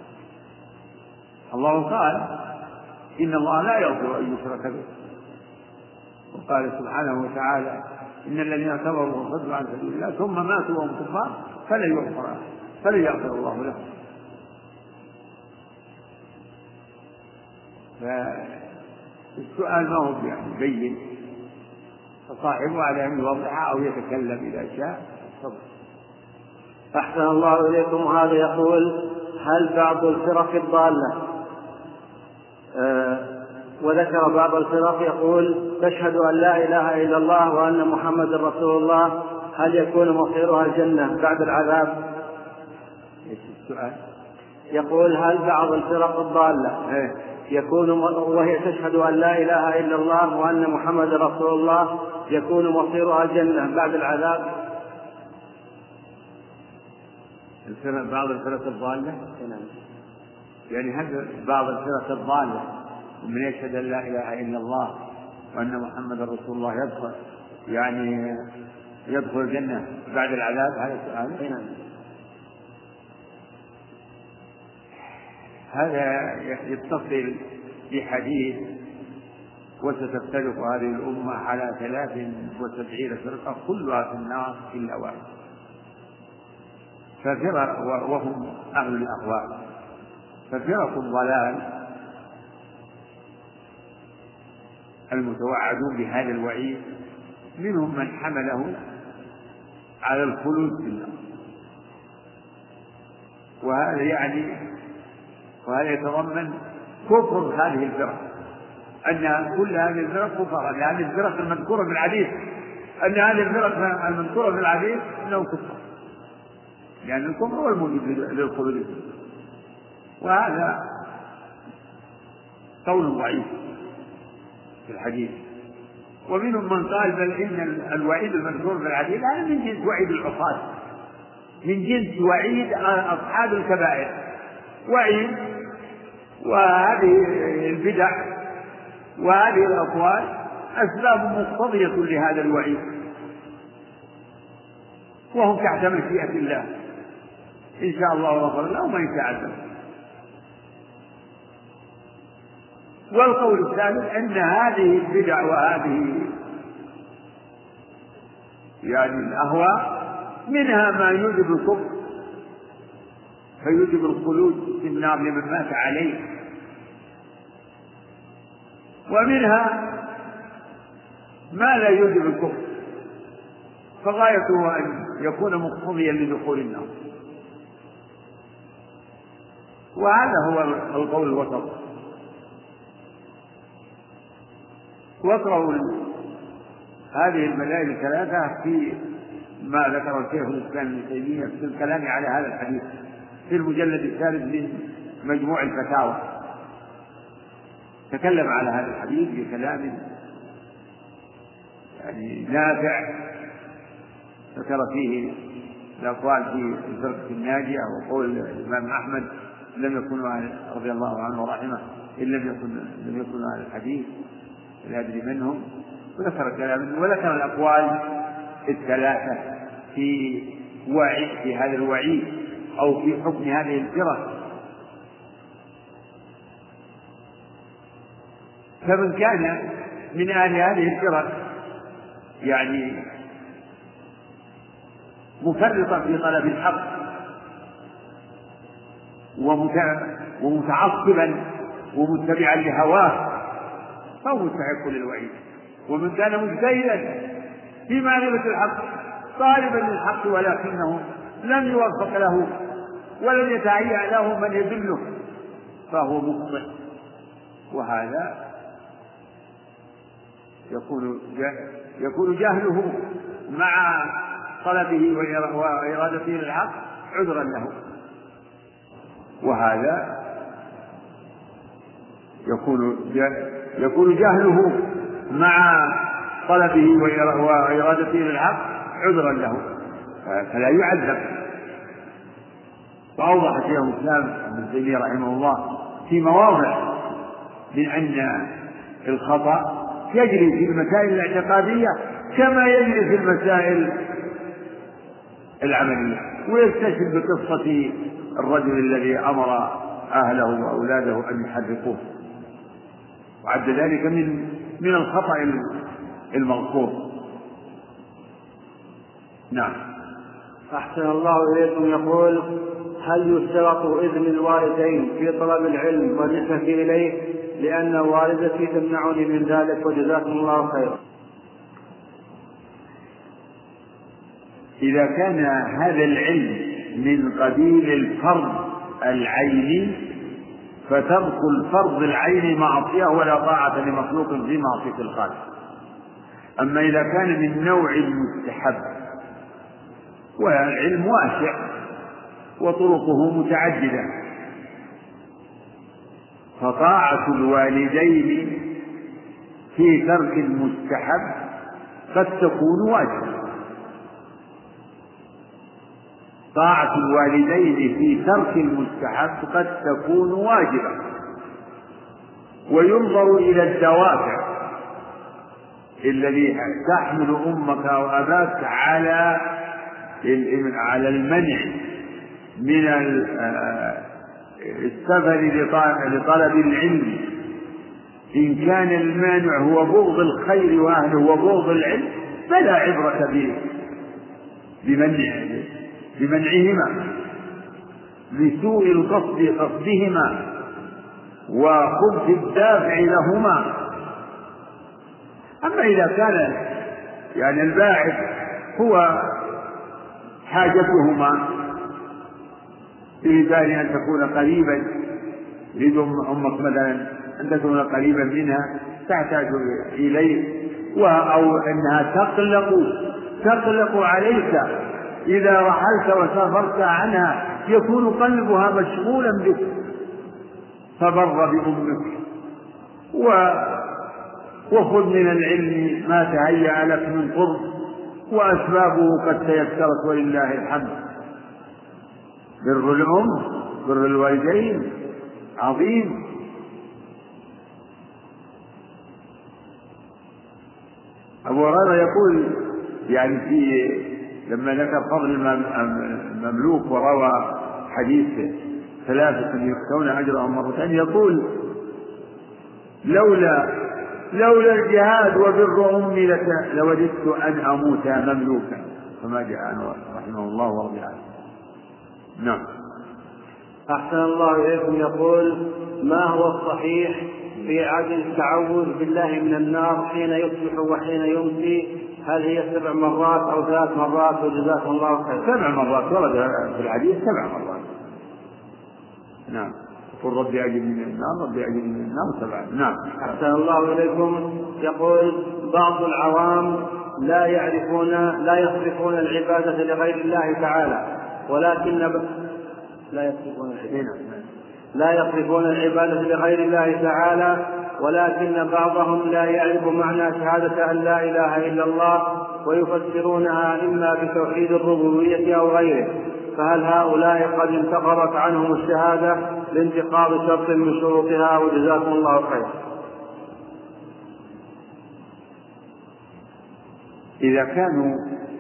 الله قال إن الله لا يغفر أن يشرك به، وقال سبحانه وتعالى إن الذين كفروا وصدوا عن سبيل الله ثم ماتوا وهم كفار فلن يغفر الله لهم. فالسؤال ما هو يعني بين، فصاحبه على أن يوضح أو يتكلم إذا شاء. أحسن الله إليكم. هذا يقول: هل بعض الفرق الضالة وذكر بعض الفرق يقول تشهد أن لا إله إلا الله وأن محمد رسول الله، هل يكون مصيرها الجنة بعد العذاب؟ إيش السؤال؟ يقول: هل بعض الفرق الضالة يكون وهي تشهد أن لا إله إلا الله وأن محمد رسول الله يكون مصيرها الجنة بعد العذاب؟ بعض الفرق الضالة يعني هذا بعض الفرق الضالة من يشهد أن لا إله إلا الله وأن محمد رسول الله يدخل الجنة بعد العذاب. هذا السؤال. هذا يتصل بحديث: وستفترق هذه الأمة على 73 فرقة كلها في النار إلا واحد. ففرق وهم أهل الأهواء. ففرق الضلال المتوعدون بهذا الوعيد منهم من حمله على الخلود في النار، وهذا يتضمن كفر هذه الفرق، أن كل هذه الفرق كفر، لأن الفرق المذكورة في الحديث أن هذه الفرق المذكورة في الحديث أنه كفر، لأن الكفر هو الموجب للخلود. وهذا قول ضعيف في الحديث. ومنهم من قال بل إن الوعيد المذكور في الحديث هذا من جنس وعيد العصاة، من جنس وعيد أصحاب الكبائر، وعيد. وهذه البدع وهذه الأقوال أسباب مقتضية لهذا الوعيد، وهم تحت مشيئة الله، إن شاء الله غفر لهم وإن شاء عذب. والقول الثالث أن هذه البدع وهذه الأهواء منها ما يوجب الكفر فيوجب الخلود في النار لمن مات عليه، ومنها ما لا يوجب الكفر فغايته أن يكون مقتضيا لدخول النار. وهذا هو القول الوسط. واقرأوا هذه المذاهب الثلاثة في ما ذكر الشيخ الإسلام ابن تيمية في الكلام على هذا الحديث في المجلد الثالث من مجموع الفتاوى، تكلم على هذا الحديث بكلام نافع، ذكر فيه الأقوال في الفرقة الناجية وقول الإمام أحمد لم يكونوا رضي الله عنه ورحمه إن لم يكونوا أهل الحديث لا أدري منهم، وذكر كلام وذكر الأقوال الثلاثة في هذا الوعيد أو في حكم هذه الفرق. فمن كان من أهل هذه الفرق مفرطا في طلب الحق ومتعصبا ومتبعا لهواه فهو مستحق للوعيد. ومن كان مجتهدا في معرفة الحق طالبا للحق ولكنه لم يوفق له ولم يتهيأ له من يدله فهو مخطئ، وهذا يكون جهله مع طلبه وإرادته للحق عذرا له، وهذا يكون جهله مع طلبه وإرادته للحق عذرا له فلا يعذب. وأوضح شيخ الإسلام ابن تيمية رحمه الله في مواضع من أن الخطأ يجري في المسائل الاعتقادية كما يجري في المسائل العملية، ويستشهد بقصة الرجل الذي أمر أهله وأولاده أن يحرقوه، وعد ذلك من الخطأ المغفور. نعم. أحسن الله إليكم. يقول: هل يشترط إذن الوالدين في طلب العلم والنسبة إليه؟ لأن والدتي تمنعني من ذلك، وجزاكم الله خيرا. إذا كان هذا العلم من قبيل الفرض العيني فترك الفرض العيني معصية ولا طاعة لمخلوق في معصية الخالق. أما إذا كان من نوع المستحب والعلم واسع وطرقه متعددة فطاعة الوالدين في ترك المستحب قد تكون واجبة. طاعة الوالدين في ترك المستحب قد تكون واجبة، وينظر إلى الدوافع الذي تحمل أمك أو أباك على المنع من السفر لطلب العلم. إن كان المانع هو بغض الخير وأهله وبغض العلم فلا عبرة بمنعهما لسوء القصد قصدهما وخبث الدافع لهما. أما إذا كان الباعث هو حاجتهما بإمكان أن تكون قريبا، يريد أمك مثلا أن تكون قريبا منها تحتاج إليه، أو أنها تقلق عليك إذا رحلت وسافرت عنها، يكون قلبها مشغولا بك، فبر بأمك وخذ من العلم ما تهيأ لك من قرب، وأسبابه قد تيسرت ولله الحمد. بر الأم بر الوالدين عظيم. أبو هريرة يقول لما ذكر فضل المملوك وروى حديث 3 يؤتون أجرهم مرتين، يقول: لولا الجهاد وبر أمي لوددت أن أموت مملوكا، فما جاء عنه رحمه الله ورضي عنه. نعم. أحسن الله إليكم. يقول: ما هو الصحيح في عدد التعوذ بالله من النار حين يصبح وحين يمسي؟ هل هي 7 مرات أو 3 مرات؟ وجزاكم الله خير. 7 مرات ورد في الحديث 7 مرات. نعم. قل ربي أجرني من النار ربي أجرني من النار 7. نعم. أحسن الله إليكم. يقول: بعض العوام لا يصرفون العبادة لغير الله تعالى، ولكن لا يصرفون العبادة لغير الله تعالى، ولكن بعضهم لا يعرف معنى شهادة أن لا إله إلا الله، ويفسرونها إما بتوحيد الربوبية أو غيره، فهل هؤلاء قد انتقضت عنهم الشهادة لانتقاض شرط من شروطها؟ وجزاكم الله خير. إذا كانوا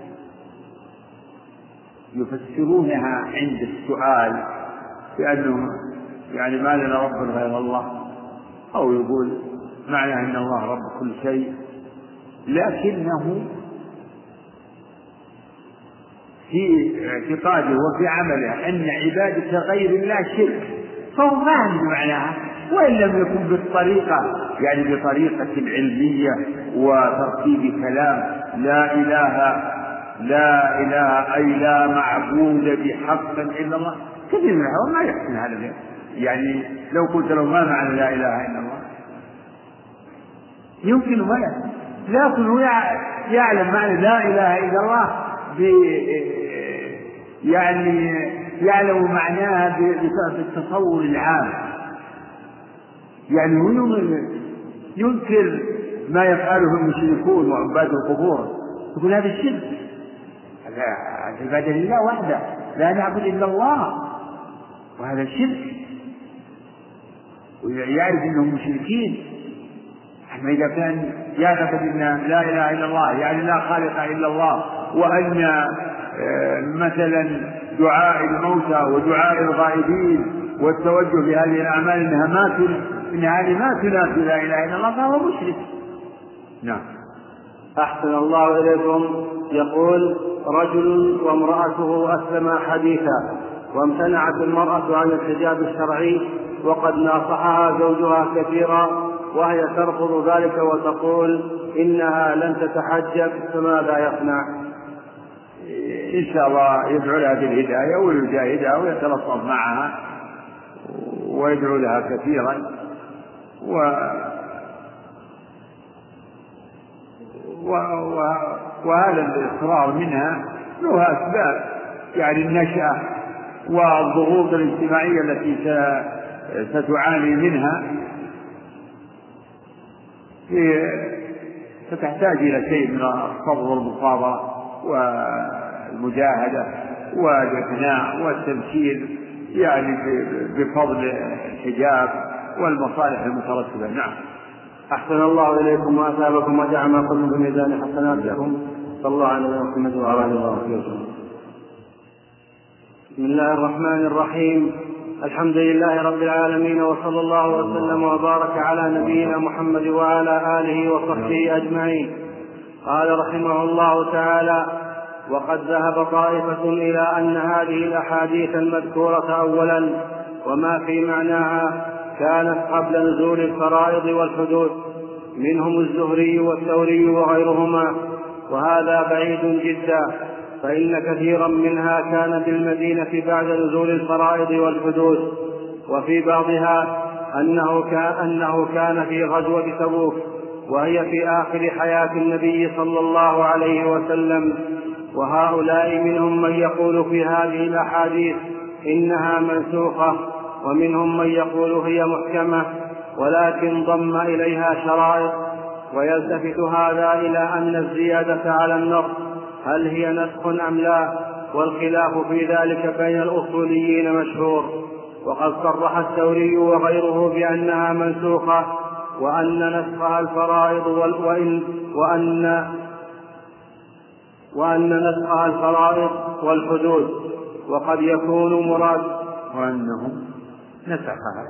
يفسرونها عند السؤال بأنه ما لنا رب غير الله، أو يقول معنى أن الله رب كل شيء، لكنه في اعتقاده وفي عمله أن عبادة غير الله شرك، فهو ما عنده معناها، وإن لم يكن بالطريقة بطريقة علمية وترتيب كلام لا إله أي لا معبود بحق إلا الله، كثير من العوام ما يحسن هذا. لو قلت له ما معنى لا إله إلا الله يمكن ما يحسن، لكن هو يعلم معنى لا إله إلا الله يعلم معناها بالتصور العام. هو ينكر ما يفعله المشركون وعباد القبور، يقول هذا الشرك، العبادة لله وحده لا نعبد إلا الله، وهذا الشرك، ويعرف أنهم مشركين. أما إذا كان يعتقد أن لا إله إلا الله لا خالق إلا الله، وأن مثلا دعاء الموتى ودعاء الغائبين والتوجه بهذه الأعمال إنها ما تنافي لا إله إلا الله، فهو مشرك. نعم. أحسن الله إليكم. يقول: رجل وامرأته أسلما حديثا، وامتنعت المرأة عن الحجاب الشرعي وقد ناصحها زوجها كثيرا وهي ترفض ذلك وتقول إنها لن تتحجب، فماذا يصنع؟ إن شاء الله يدعو لها بالهداية ويجاهدها ويتلطف معها ويدعو لها كثيرا وهذا الإصرار منها له أسباب، يعني النشأة والضغوط الاجتماعية التي ستعاني منها ستحتاج إلى شيء من الصبر والمصابرة والمجاهدة والإقناع والتمثيل، يعني بفضل الحجاب والمصالح المترتبة. نعم. أحسن الله إليكم وأثابكم وجعل ما قلتم في ميزان حسناتكم. صلى الله عليه وسلم وعلى آله وصحبه. بسم الله الرحمن الرحيم. الحمد لله رب العالمين، وصلى الله وسلم وبارك على نبينا محمد وعلى آله وصحبه أجمعين. قال رحمه الله تعالى: وقد ذهب طائفة إلى أن هذه الأحاديث المذكورة أولا وما في معناها كانت قبل نزول الفرائض والحدود، منهم الزهري والثوري وغيرهما، وهذا بعيد جدا، فإن كثيرا منها كان بالمدينة بعد نزول الفرائض والحدود. وفي بعضها أنه كان في غزوة تبوك، وهي في آخر حياة النبي صلى الله عليه وسلم. وهؤلاء منهم من يقول في هذه الأحاديث إنها منسوخة، ومنهم من يقول هي محكمة ولكن ضم إليها شرائط. ويلتفت هذا إلى أن الزيادة على النص هل هي نسخ أم لا، والخلاف في ذلك بين الأصوليين مشهور. وقد صرح الثوري وغيره بأنها منسوخة، وأن نسخها الفرائض وأن نسخها الفرائض والحدود، وقد يكون مراد وأنه نسخها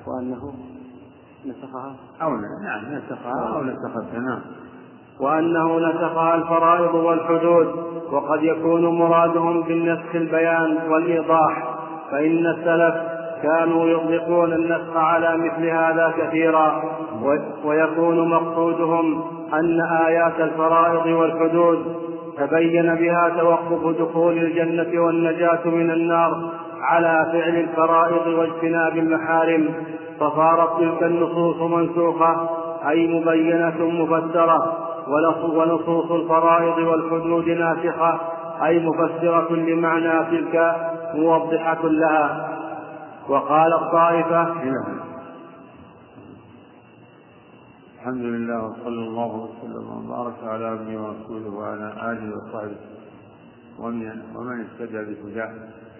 أو نسختها وأنه نسخها الفرائض والحدود، وقد يكون مرادهم بالنسخ البيان والإيضاح، فإن السلف كانوا يطلقون النسخ على مثل هذا كثيرا، ويكون مقصودهم أن آيات الفرائض والحدود تبين بها توقف دخول الجنة والنجاة من النار على فعل الفرائض واجتناب المحارم، فصارت تلك النصوص منسوخة أي مبينة مفسرة، ونصوص الفرائض والحدود ناسخة أي مفسرة لمعنى تلك موضحة لها. وقال الطائفة: الحمد لله وصلى الله وسلم وبارك على عبده ورسوله وعلى آله وصحبه ومن اهتدى بهداه.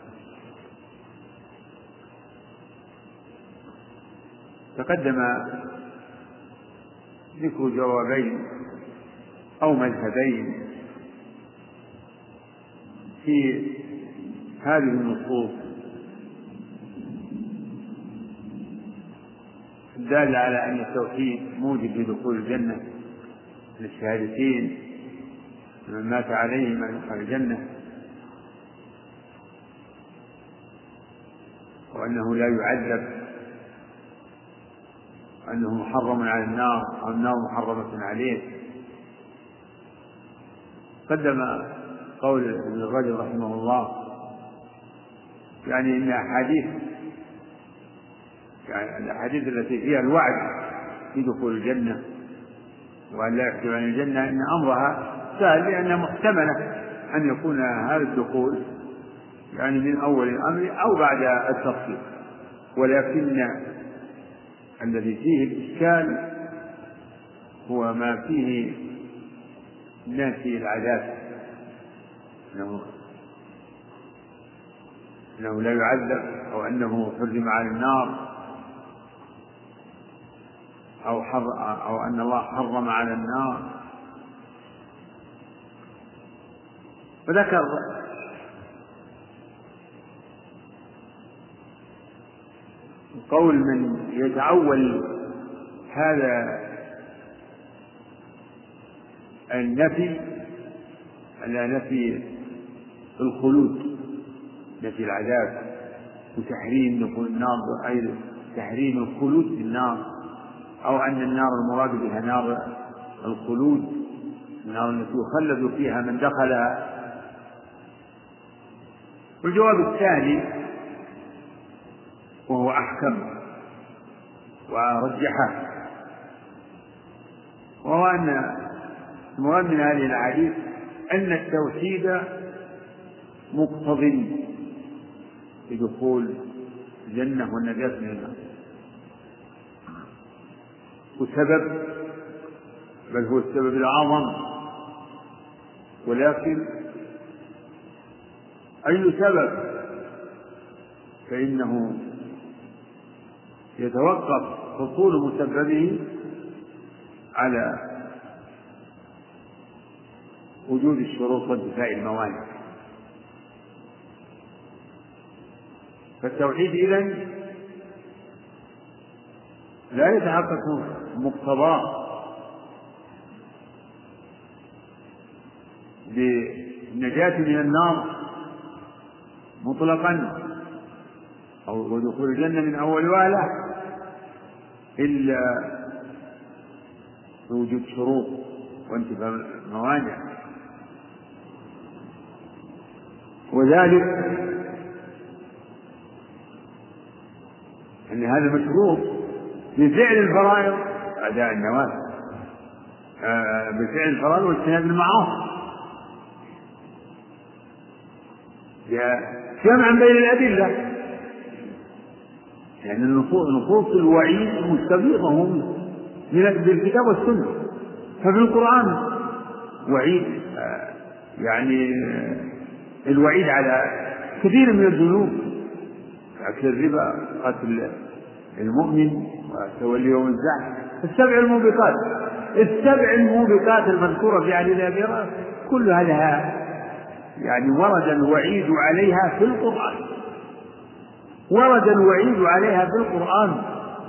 تقدم ذكر جوابين أو مذهبين في هذه النصوص الدالة على أن التوحيد موجب لدخول الجنة للشهادتين، من مات عليه من دخل الجنة، وأنه لا يعذب، وأنه محرم على النار أو النار محرمة عليه. قدم قول ابن الرجل رحمه الله يعني إن الأحاديث التي فيها الوعد في دخول الجنة وأن لا يحجب عن الجنة إن أمرها سهل، لأنها محتملة أن يكون هذا الدخول يعني من أول الأمر أو بعد التفصيل، ولكن الذي فيه الإشكال هو ما فيه ناسي العذاب، أنه لا يعذب، أو أنه حرم على النار، أو أن الله حرم على النار. وذكر قول من يتعول هذا النفي على نفي الخلود نفي العذاب، وتحريم دخول النار أي تحريم الخلود في النار، أو أن النار المراد بها نار الخلود، النار التي يخلد فيها من دخلها. والجواب الثاني وهو أحكم وأرجحه، وهو أن المراد من هذه الأحاديث أن التوحيد مقتضٍ لدخول الجنة والنجاة من النار، وسبب، بل هو السبب الأعظم، ولكن أي سبب فإنه يتوقف حصول مسببه على وجود الشروط وانتفاء الموانع. فالتوحيد إذن لا يتحقق مقتضاه بالنجاة من النار مطلقا أو دخول الجنة من أول وهلة إلا بوجود شروط وانتفاء الموانع، وذلك أن هذا مشروط بفعل الفرائض أداء النوافل، بفعل الفرائض واجتناب المعاصي، جمعا بين الأدلة، يعني نصوص الوعيد مستفيضة من الكتاب والسنة. ففي القرآن وعيد، يعني الوعيد على كثير من الذنوب، أكل الربا، قتل المؤمن، وتولي يوم الزحف، السبع الموبقات المذكورة في عدد الكبائر كلها لها يعني ورد الوعيد عليها في القرآن، ورد الوعيد عليها في القرآن.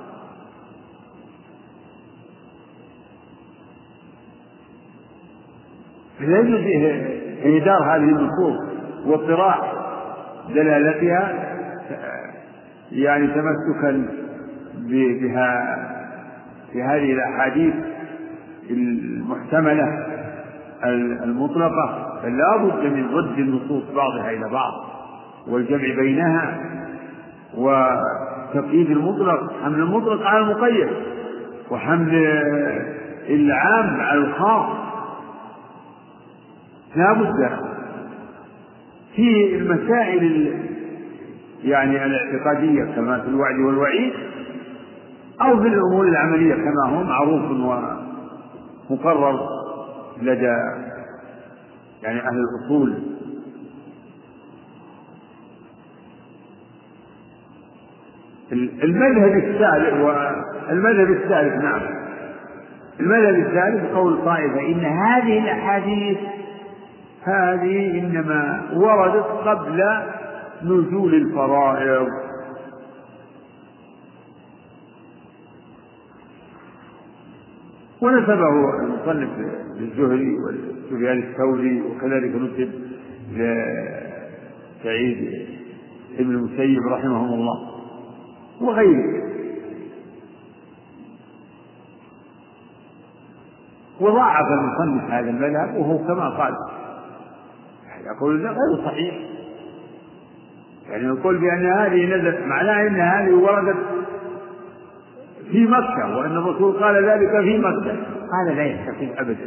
لا يجوز إهدار هذه النصوص واطراح دلالتها يعني تمسكا بها في هذه الأحاديث المحتملة المطلقة، فلا بد من ضد النصوص بعضها إلى بعض والجمع بينها وتقييد المطلق، حمل المطلق على المقيد وحمل العام على الخاص. لا بد في المسائل يعني الاعتقادية كما في الوعد والوعيد، أو في الأمور العملية كما هو معروف ومقرر لدى يعني أهل الأصول. المذهب الثالث قول طائفة إن هذه الأحاديث هذه إنما وردت قبل نزول الفرائض، ونسبه المصنف للزهري والسفيان الثوري، وكذلك نسب لسعيد بن المسيب رحمهم الله وغيره. وضاعف المصنف هذا المذهب، وهو كما قال يقول لا غير صحيح، يعني يقول بأن هذه نزلت معناه أن هذه وردت في مكة، وأن الرسول قال ذلك في مكة، هذا لا يستقيم أبدا.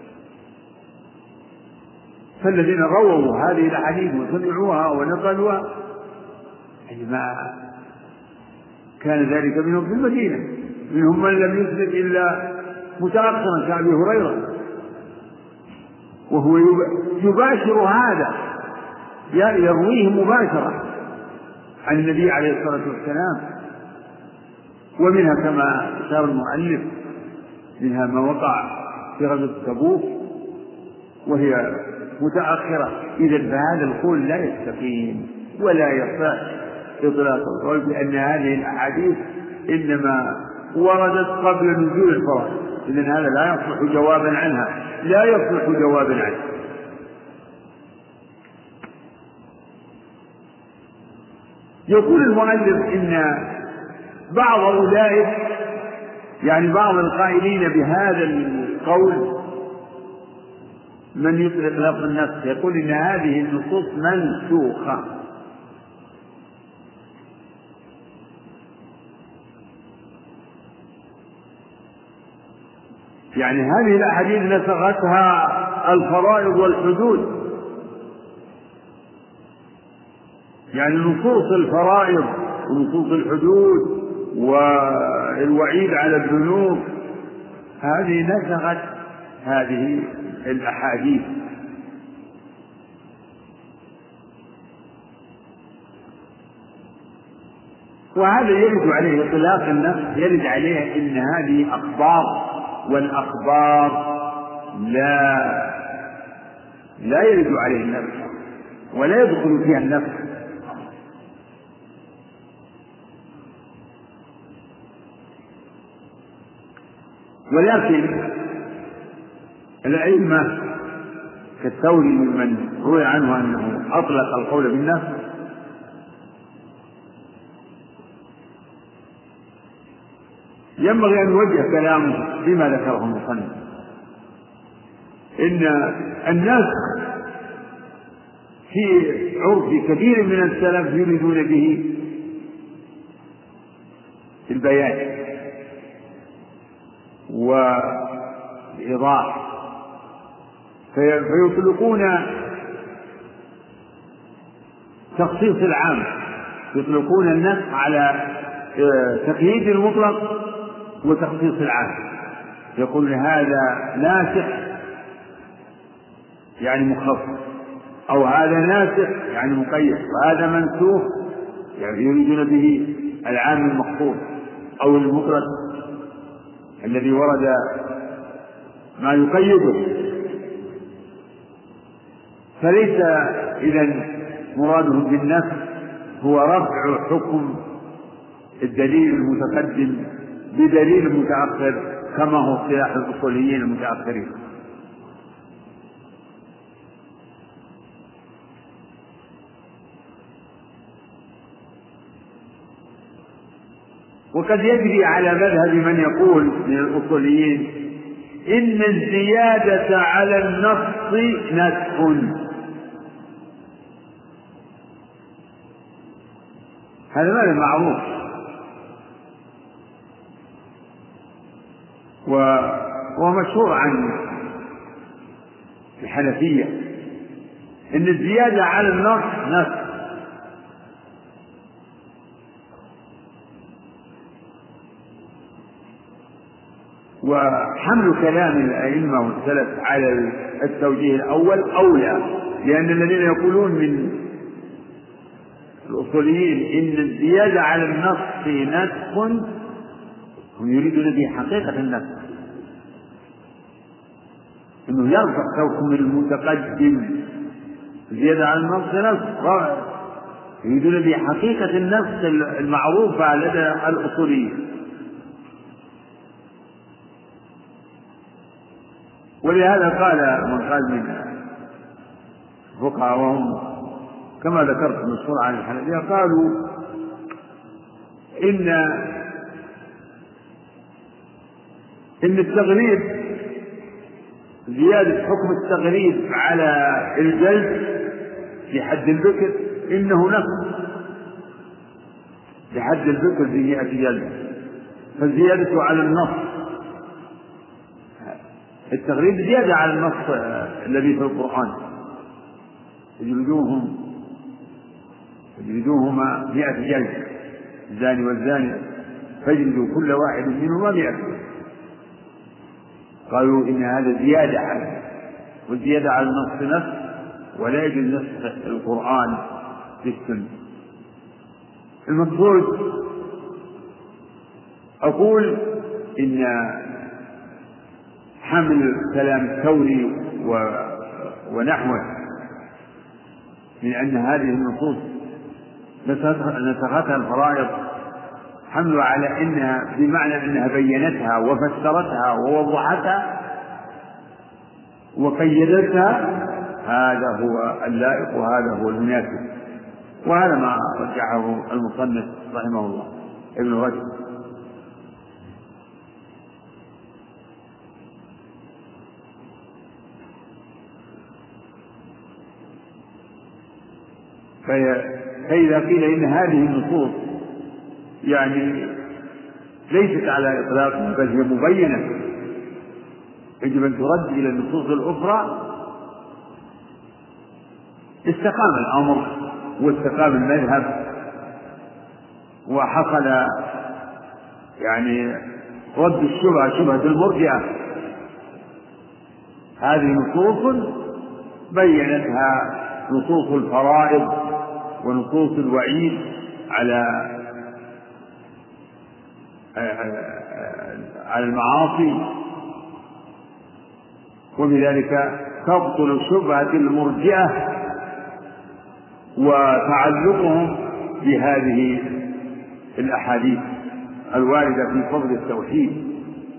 فالذين رووا هذه الأحاديث وسمعوها ونقلوها يعني ما كان ذلك منهم في المدينة، منهم من لم يسلك إلا متأخرا كأبي هريرة، وهو يباشر هذا، يرويه مباشرة عن النبي عليه الصلاة والسلام. ومنها كما أشار المؤلف منها ما وقع في غزوة تبوك وهي متأخرة. إذن فهذا القول لا يستقيم ولا يصح إطلاق القول بأن هذه الأحاديث إنما وردت قبل نزول الفرائض، إذن هذا لا يصلح جوابا عنها، لا يصلح جوابا عنه. يقول المؤلف إن بعض أولئك يعني بعض القائلين بهذا القول من يطلق لفظ النسخ يقول إن هذه النصوص منسوخة، يعني هذه الأحاديث نسختها الفرائض والحدود، يعني نصوص الفرائض ونصوص الحدود والوعيد على الذنوب هذه نسخت هذه الأحاديث. وهذا يرد عليه إطلاق النص، يرد عليه إن هذه أخبار، والأخبار لا يرد عليه النفس ولا يدخل فيها النفس. ولكن الأئمة كالثوري ممن روي عنه أنه أطلق القول بالنفس ينبغي أن يوجه كلامه فيما ذكره المصنف، إن الناس في عرف كثير من السلف يريدون به البيان والإيضاح، فيطلقون تخصيص العام، يطلقون النسخ على تقييد المطلق وتخصيص العام، يقول هذا ناسخ يعني مخصص، أو هذا ناسخ يعني مقيد، وهذا منسوخ يعني يريدون به العام المخصوص أو المطلق الذي ورد ما يقيده. فليس إذن مرادهم بالنسخ هو رفع حكم الدليل المتقدم بدليل متأخر كما هو اصطلاح الأصوليين المتأخرين. وقد يجري على مذهب من يقول من الأصوليين إن الزيادة على النص نسخ، هذا ماذا معروف، ومشهور عن الحنفية إن الزيادة على النص نسخ. وحمل كلام الأئمة والسلف على التوجيه الأول أولى، لأن الذين يقولون من الأصوليين إن الزيادة على النص نسخ هم يريدون به حقيقة النسخ، إنه يرفع حكم المتقدم. الزيادة على النص نسخ، يريدون به حقيقة النسخ المعروفة لدى الأصوليين. ولهذا قال من قال من الفقهاء وهم كما ذكرت مشهور عن الحنفية قالوا إن التغليب زيادة حكم التغليب على الجلد في حد البكر إنه نقص في حد البكر في 100 جلد، فالزيادة على النص التغليب زيادة على النص الذي في القرآن يجلدوهما 100 جلد، الزاني والزاني فاجلدوا كل واحد منهما 100. قالوا إن هذا زيادة على، والزيادة على النص نص، ولا يجوز نسخ القرآن في السنة. المقصود أقول إن حمل كلام الثوري ونحوه من أن هذه النصوص نسختها الفرائض حملوا على إنها بمعنى أنها بينتها وفسرتها ووضحتها وقيدتها، هذا هو اللائق وهذا هو المناسب. وهذا ما رجعه المصنف رحمه الله ابن رجب. فإذا قيل إن هذه النصوص يعني ليست على إطلاق بل هي مبينة يجب أن ترد إلى النصوص الأخرى، استقام الأمر واستقام المذهب وحصل يعني رد الشبهة، شبهة المرجئة. هذه نصوص بينتها نصوص الفرائض ونصوص الوعيد على المعاصي، وبذلك تبطل شبهة المرجئة وتعلقهم بهذه الأحاديث الواردة في فضل التوحيد.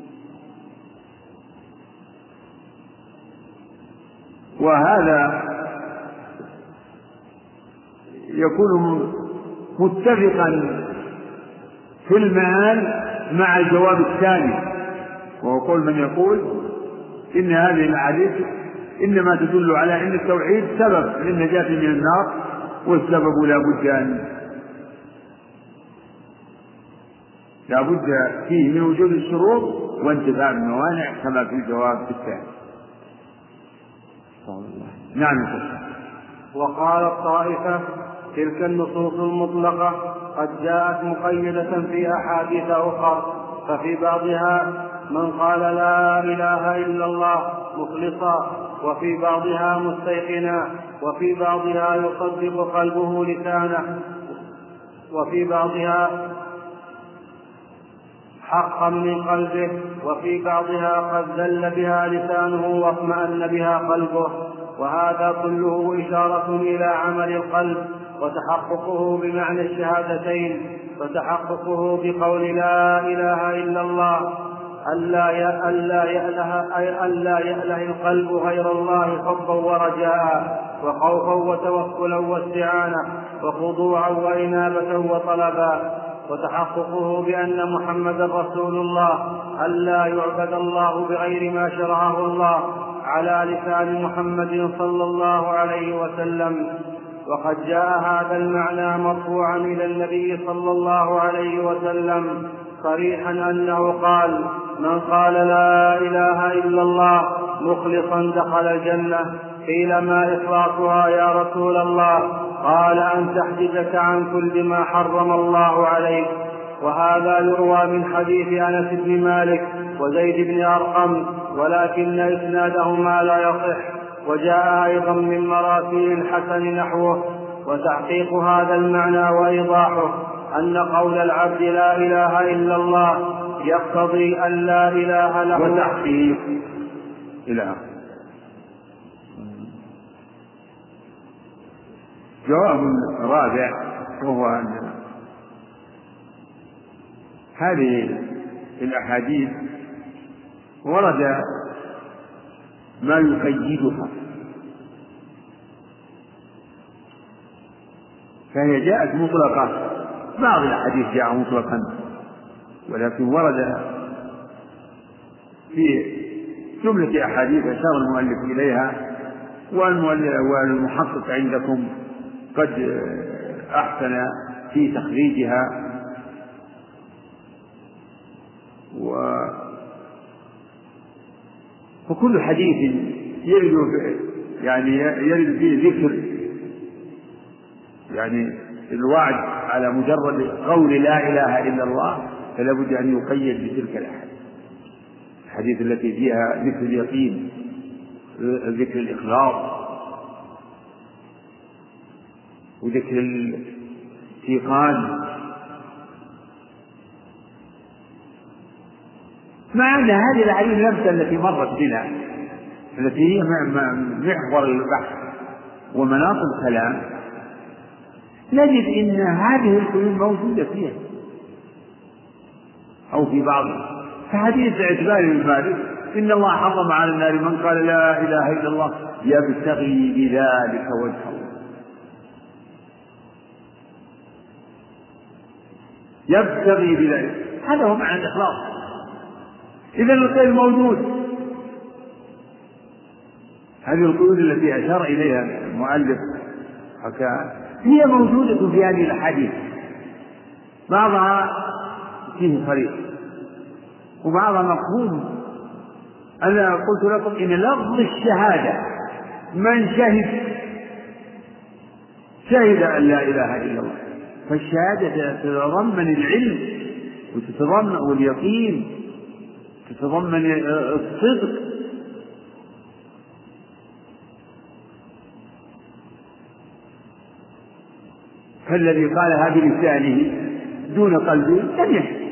وهذا يكون متفقا في المآل مع الجواب الثاني، وهو قول من يقول إن هذه الأحاديث إنما تدل على أن التوحيد سبب للنجاة من النار، والسبب لا بد فيه من وجود الشروط وانتفاء الموانع كما في الجواب الثاني. نعم. وقال الطائفة تلك النصوص المطلقة قد جاءت مقيدة في أحاديث أخرى، ففي بعضها من قال لا إله إلا الله مخلصا، وفي بعضها مستيقنا، وفي بعضها يصدق قلبه لسانه، وفي بعضها حقا من قلبه، وفي بعضها قد ذل بها لسانه واطمأن بها قلبه. وهذا كله إشارة إلى عمل القلب وتحققه بمعنى الشهادتين، فتحققه بقول لا إله إلا الله ألا يأله القلب غير الله حبا ورجاء وخوفا وتوكلا واستعانة وخضوعا وإنابة وطلبا، وتحققه بأن محمدا رسول الله ألا يعبد الله بغير ما شرعه الله على لسان محمد صلى الله عليه وسلم. وقد جاء هذا المعنى مرفوعا إلى النبي صلى الله عليه وسلم صريحا أنه قال من قال لا إله إلا الله مخلصا دخل الجنة. قيل ما إخلاصها يا رسول الله؟ قال أن تحجزك عن كل ما حرم الله عليك. وهذا يروى من حديث أنس بن مالك وزيد بن أرقم، ولكن إسنادهما لا يصح. وجاء أيضا من مراسيل الحسن نحوه. وتحقيق هذا المعنى وإيضاحه أن قول العبد لا إله إلا الله يقتضي أن لا إله له. وتحقيق إله. جواب رابع وهو أن هذه الأحاديث ورد ما يقيدها، فهي جاءت مطلقة. بعض الأحاديث جاء مطلقا، ولكن ورد في جملة أحاديث أشار المؤلف إليها، والمحقق عندكم قد أحسن في تخريجها. وكل حديث يرد فيه ذكر الوعد على مجرد قول لا إله إلا الله، فلا بد أن يقيد بتلك الحديث التي فيها ذكر اليقين، ذكر الإخلاص، وذكر الاستيقان، مع أن هذه الأحاديث نفسها التي مرت بنا التي هي محور البحث ومناط الكلام نجد إن هذه القيود موجودة فيها أو في بعضها. فحديث اعتبار المالك إن الله حرم على النار من قال لا إله إلا الله يبتغي بذلك وجه الله، يبتغي بذلك، هذا هو معنى الإخلاص. إذا الخير موجود. هذه القيود التي أشار إليها المؤلف هي موجودة في هذه الأحاديث، بعضها فيه صريح وبعضها مفهوم. أنا قلت لكم إن لفظ الشهادة من شهد أن لا إله إلا الله، فالشهادة تتضمن العلم وتتضمن واليقين، تتضمن الصدق. فالذي قالها بلسانه دون قلبه لم يشهد.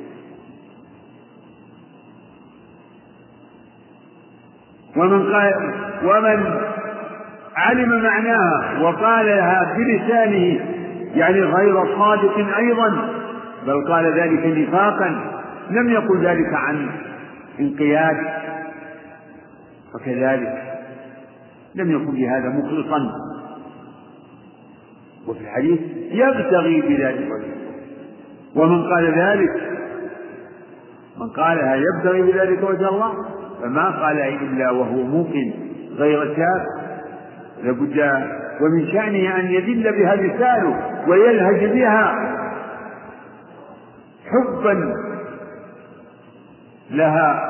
ومن علم معناها وقالها بلسانه يعني غير صادق أيضا، بل قال ذلك نفاقا، لم يقل ذلك عن انقياد، وكذلك لم يكن بهذا مخلصا. وفي الحديث يبتغي بذلك وجه. ومن قال ذلك، من قالها يبتغي بذلك وجه الله، فما قال إلا وهو موقن غير شاك، لابد ومن شأنه أن يدل بها لسانه ويلهج بها حبا لها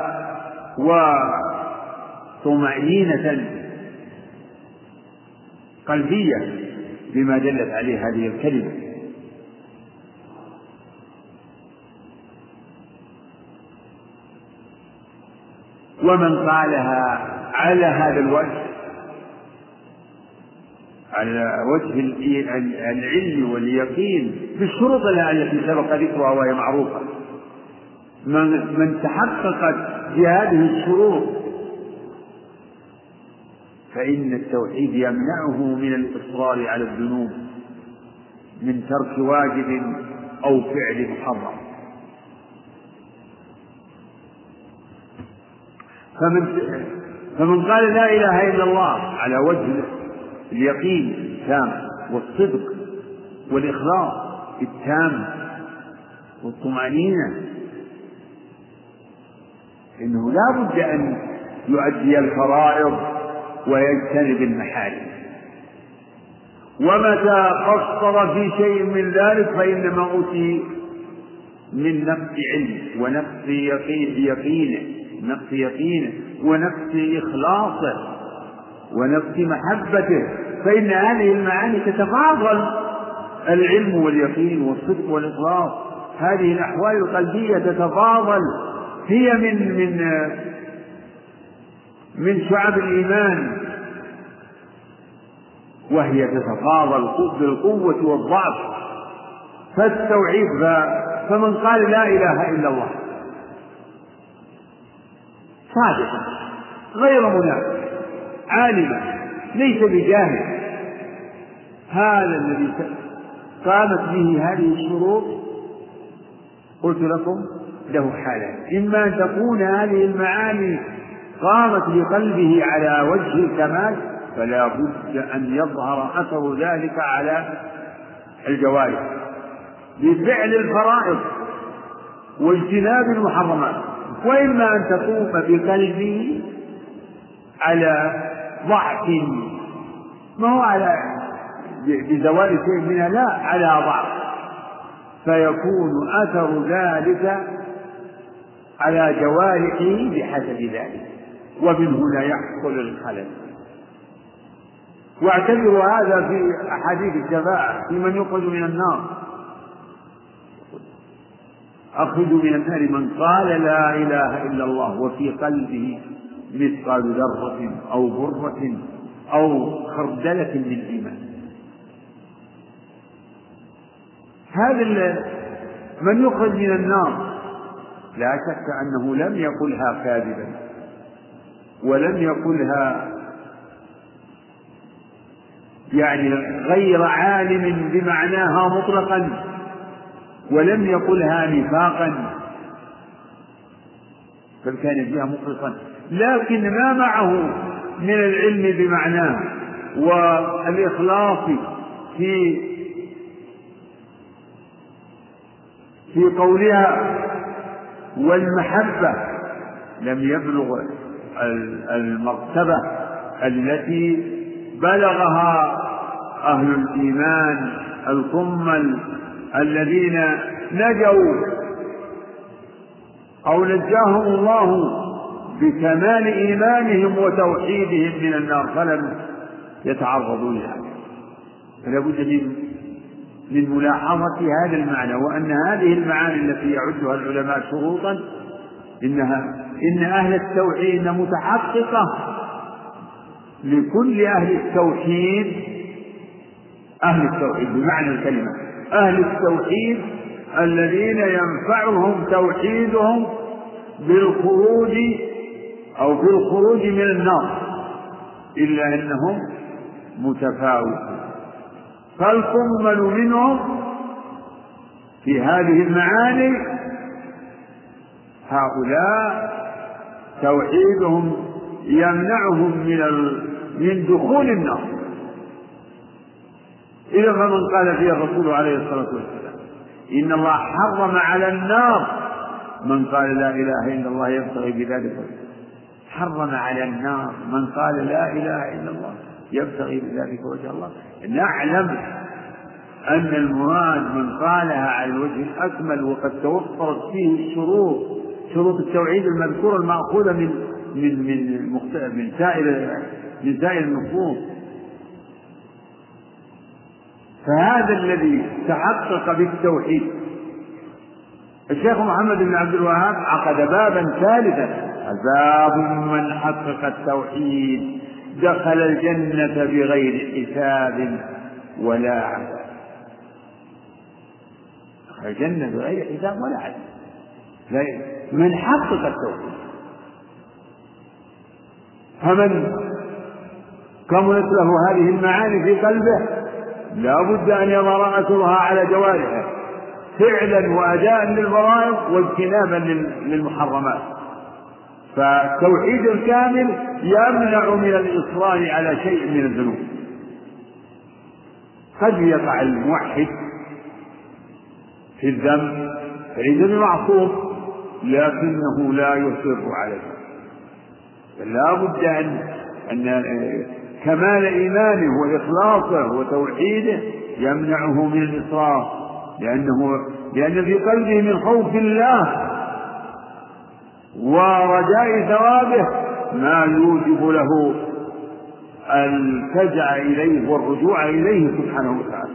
وطمأنينة قلبية بما دلت عليه هذه الكلمة. ومن قالها على هذا الوجه، على وجه العلم واليقين بالشروط التي سبق ذكرها وهي معروفة، من تحققت بهذه الشروط فإن التوحيد يمنعه من الإصرار على الذنوب من ترك واجب أو فعل محرم. فمن قال لا إله إلا الله على وجه اليقين التام والصدق والإخلاص التام والطمأنينة، إنه لا بد أن يؤدي الفرائض ويجتنب المحارم. ومتى قصر في شيء من ذلك فإنما أوتي من نفس علم ونفس يقينه ونفس إخلاصه ونفس محبته، فإن هذه المعاني تتفاضل، العلم واليقين والصدق والإخلاص، هذه الأحوال القلبية تتفاضل، هي من شعب الإيمان، وهي تتفاضل بالقوة والضعف. فالتوحيد فمن قال لا إله إلا الله صادقا غير منافق عالما ليس بجاهل، هذا الذي قامت به هذه الشروط قلت لكم له حالان: إما أن تكون هذه المعاني قامت بقلبه على وجه الكمال، فلا بد أن يظهر أثر ذلك على الجوارح بفعل الفرائض واجتناب المحرمات، وإما أن تقوم بقلبه على ضعف، ما هو على بزوال شيء منها، لا، على ضعف، فيكون أثر ذلك على جوارحه بحسب ذلك، ومن هنا يحصل الخلل. واعتبروا هذا في أحاديث الشفاعة في من يخرج من النار: أخرج من النار من قال لا إله إلا الله وفي قلبه مثقال ذرة أو برة أو خردلة من إيمان. هذا من يخرج من النار لا شك أنه لم يقلها كاذبا، ولم يقلها يعني غير عالم بمعناها مطلقا، ولم يقلها نفاقا، بل كان فيها مخلصا، لكن ما معه من العلم بمعناه والإخلاص في في قولها والمحبة لم يبلغ المرتبة التي بلغها أهل الإيمان الكمل الذين نجوا أو نجاهم الله بكمال إيمانهم وتوحيدهم من النار فلم يتعرضوا لها. فلا بد من ملاحظة هذا المعنى، وأن هذه المعاني التي يعدها العلماء شروطا إن أهل التوحيد متحققة لكل أهل التوحيد. أهل التوحيد بمعنى الكلمة أهل التوحيد الذين ينفعهم توحيدهم بالخروج أو في الخروج من النار، إلا أنهم متفاوتون. فالكمل منهم في هذه المعاني هؤلاء توحيدهم يمنعهم من دخول النار. إذا فمن قال فيه الرسول عليه الصلاة والسلام إن الله حرم على النار من قال لا إله إلا الله يبتغي بذلك، حرم على النار من قال لا إله إلا الله يبتغي بذلك وجه الله. نعلم أن المراد من قالها على الوجه الأكمل وقد توفرت فيه شروط التوحيد المذكورة المأخوذة من سائر النصوص. فهذا الذي تحقق بالتوحيد. الشيخ محمد بن عبد الوهاب عقد بابا ثالثا، باب من حقق التوحيد دخل الجنة بغير حساب ولا عذاب. دخل الجنة بغير حساب ولا عذاب من حقق التوحيد. فمن كملت له هذه المعاني في قلبه لا بد أن يضع أثرها على جوارحه فعلا وأداء للفرائض واجتنابا للمحرمات. فالتوحيد الكامل يمنع من الإصرار على شيء من الذنوب. قد يقع الموحد في الذنب فإذا المعصوم لكنه لا يصر عليه. فلا بد أن كمال إيمانه وإخلاصه وتوحيده يمنعه من الإصرار، لأن في قلبه من خوف الله ورجاء ثوابه ما يوجب له الفزع إليه والرجوع إليه سبحانه وتعالى.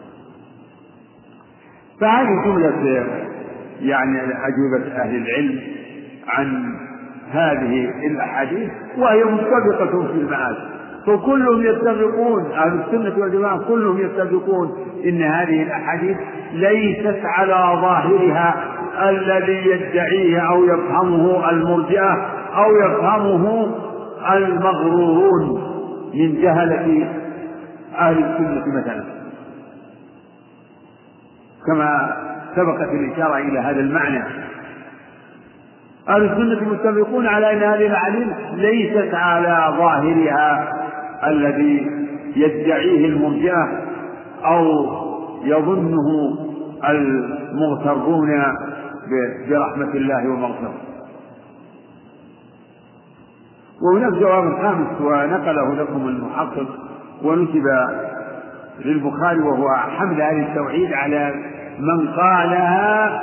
فهذه جملة أجوبة أهل العلم عن هذه الأحاديث، وهي متفقة في المعاني. فكلهم يتفقون، أهل السنة والجماعة كلهم يتفقون إن هذه الأحاديث ليست على ظاهرها الذي يدعيه أو يفهمه المرجئة أو يفهمه المغرورون من جهلة أهل السنة مثلا، كما سبقت الإشارة إلى هذا المعنى. أهل السنة متفقون على أن هذه الأحاديث ليست على ظاهرها الذي يدعيه المرجئة أو يظنه المغترون برحمة الله ومغفرته. وهناك جواب خامس ونقله لكم المحقق ونسب للبخاري، وهو حمل هذه التوحيد على من قالها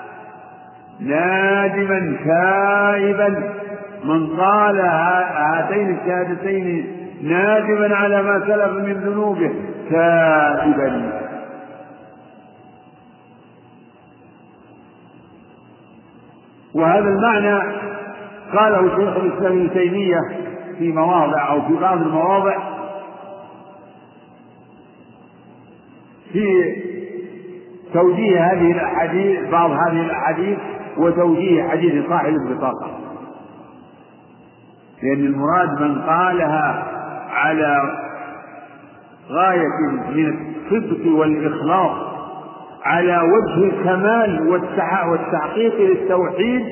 نادما تائبا، من قال هاتين الشهادتين نادما على ما سلف من ذنوبه تائبا. وهذا المعنى قاله شيخ الإسلام ابن تيمية في مواضع أو في بعض المواضع في توجيه هذه الأحاديث، بعض هذه الأحاديث وتوجيه حديث صاحب البطاقة، لأن المراد من قالها على غاية من الصدق والإخلاص على وجه الكمال والتحقيق للتوحيد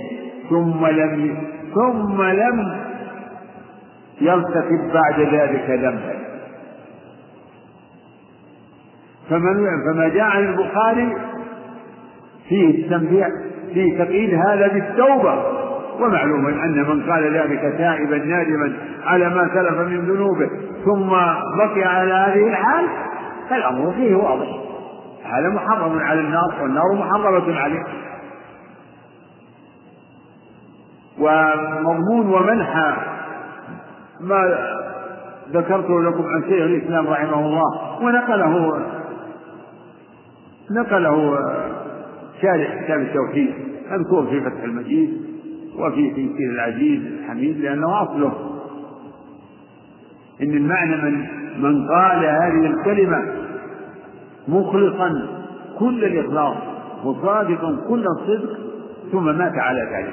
ثم لم يرتكب بعد ذلك ذنبا. فما جاء عن البخاري فيه التنبيه، فيه تقييد هذا بالتوبة. ومعلوم أن من قال ذلك تائبا نادما على ما سلف من ذنوبه ثم بقي على هذه الحال فالأمر فيه واضح، هذا محرم على النار والنار محرمة عليه. ومضمون ومنحى ما ذكرته لكم عن شيخ الإسلام رحمه الله ونقله شارح كتاب التوحيد مذكور في فتح المجيد وفي تيسير العزيز الحميد، لأنه أصله إن المعنى من قال هذه الكلمة مخلصا كل الإخلاص وصادقا كل الصدق ثم مات على ذلك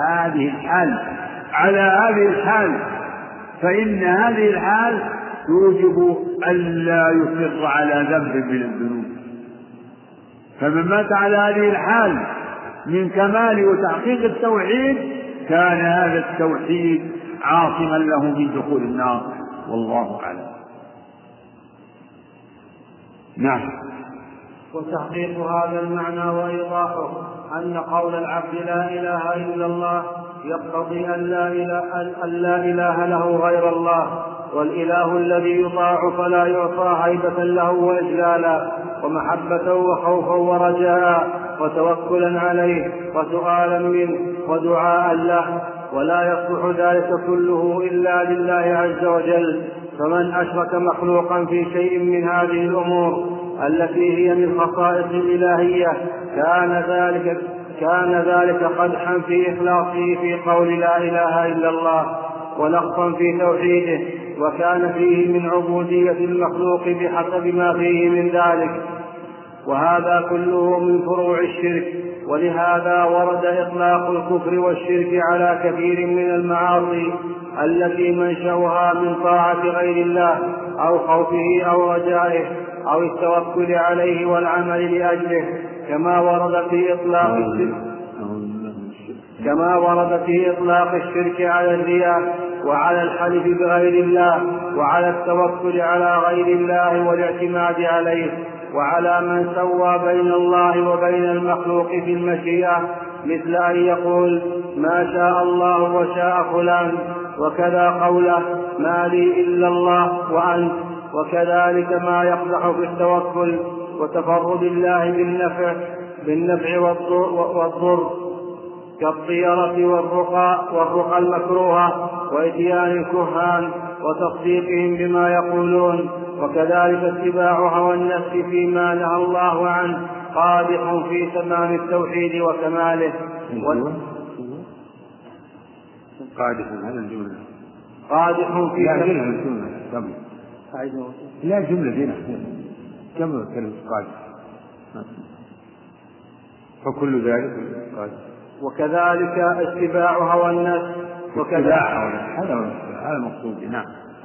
على هذه الحال فإن هذه الحال يوجب ألا يصر على ذنب من الذنوب. فمن مات على هذه الحال من كمال وتحقيق التوحيد كان هذا التوحيد عاصما له من دخول النار، والله أعلم. نعم. وتحقيق هذا المعنى وإيضاحه أن قول العبد لا إله إلا الله يقتضي أن لا إله له غير الله، والإله الذي يطاع فلا يعطى هيبة له وإجلالا ومحبة وخوفا ورجاء وتوكلا عليه وسؤالا منه ودعاء له، ولا يصلح ذلك كله إلا لله عز وجل. فمن أشرك مخلوقا في شيء من هذه الأمور التي هي من خصائص الإلهية كان ذلك قدحا في إخلاصه في قول لا إله إلا الله ونقصا في توحيده، وكان فيه من عبودية المخلوق بحسب ما فيه من ذلك، وهذا كله من فروع الشرك. ولهذا ورد إطلاق الكفر والشرك على كثير من المعاصي التي منشأها من طاعة غير الله أو خوفه أو رجائه أو التوكل عليه والعمل لأجله، كما ورد في إطلاق الشرك على الرياء وعلى الحلف بغير الله وعلى التوكل على غير الله والاعتماد عليه، وعلى من سوى بين الله وبين المخلوق في المشيئة، مثل أن يقول ما شاء الله وشاء فلان، وكذا قوله ما لي إلا الله وأنت. وكذلك ما يقدح في التوكل وتفرد الله بالنفع والضر كالطيرة والرقى المكروهة وإتيان الكهان وتصديقهم بما يقولون. وكذلك اتباع هوى النفس فيما نهى الله عنه قادح في تمام التوحيد وكماله. قادح في لا جملة هنا كم كلمة قادح فكل ذلك قادح. وكذلك اتباع هوى النفس هذا مقصود. نعم.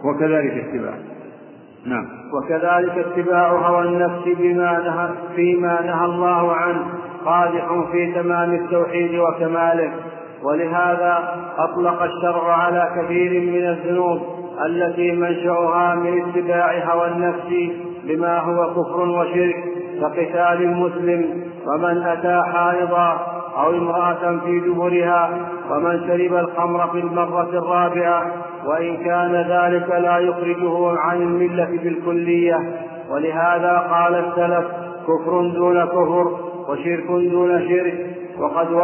وكذلك اتباع هوى النفس فيما نهى الله عنه قادح في تمام التوحيد وكماله. ولهذا أطلق الشرع على كثير من الذنوب التي منشأها من اتباع هوى النفس بما هو كفر وشرك كقتال المسلم، ومن أتى حائضا أو امرأة في دبرها، ومن شرب الخمر في المرة الرابعة، وإن كان ذلك لا يخرجه عن الملة بالكلية. ولهذا قال السلف كفر دون كفر وشرك دون شرك. وقد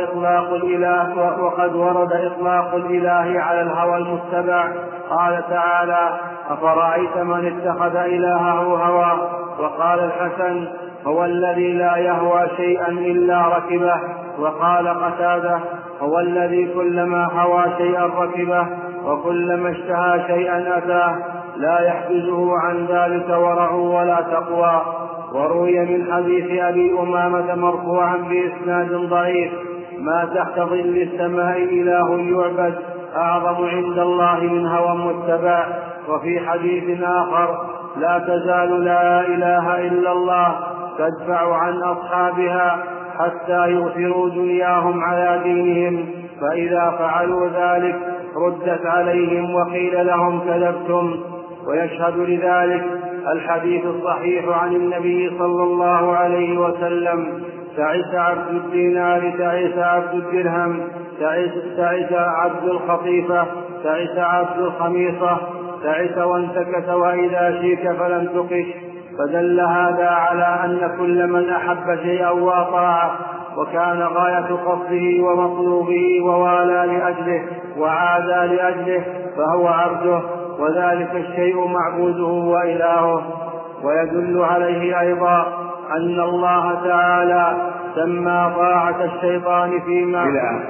ورد إطلاق الإله على الهوى المتبع. قال تعالى أفرأيت من اتخذ إلهه هوى. وقال الحسن هو الذي لا يهوى شيئا إلا ركبه. وقال قتادة هو الذي كلما هوى شيئا ركبه وكلما اشتهى شيئا أتاه لا يحجزه عن ذلك ورع ولا تقوى. وروي من حديث أبي أمامة مرفوعا بإسناد ضعيف ما تحت ظل السماء إله يعبد أعظم عند الله من هوى متبع. وفي حديث آخر لا تزال لا إله إلا الله تدفع عن أصحابها حتى يؤثروا دنياهم على دينهم، فإذا فعلوا ذلك ردت عليهم وقيل لهم كذبتم. ويشهد لذلك الحديث الصحيح عن النبي صلى الله عليه وسلم تعس عبد الدينار، تعس عبد الدرهم، تعس عبد الخطيفة، تعس عبد الخميصة، تعس وانتكس وإذا شيك فلم تقش. فدل هذا على أن كل من أحب شيئا وأطاعه وكان غاية قصده ومطلوبه ووالى لأجله وعادى لأجله فهو عبده، وذلك الشيء معبوده وإلهه. ويدل عليه أيضا أن الله تعالى سمى طاعة الشيطان فيما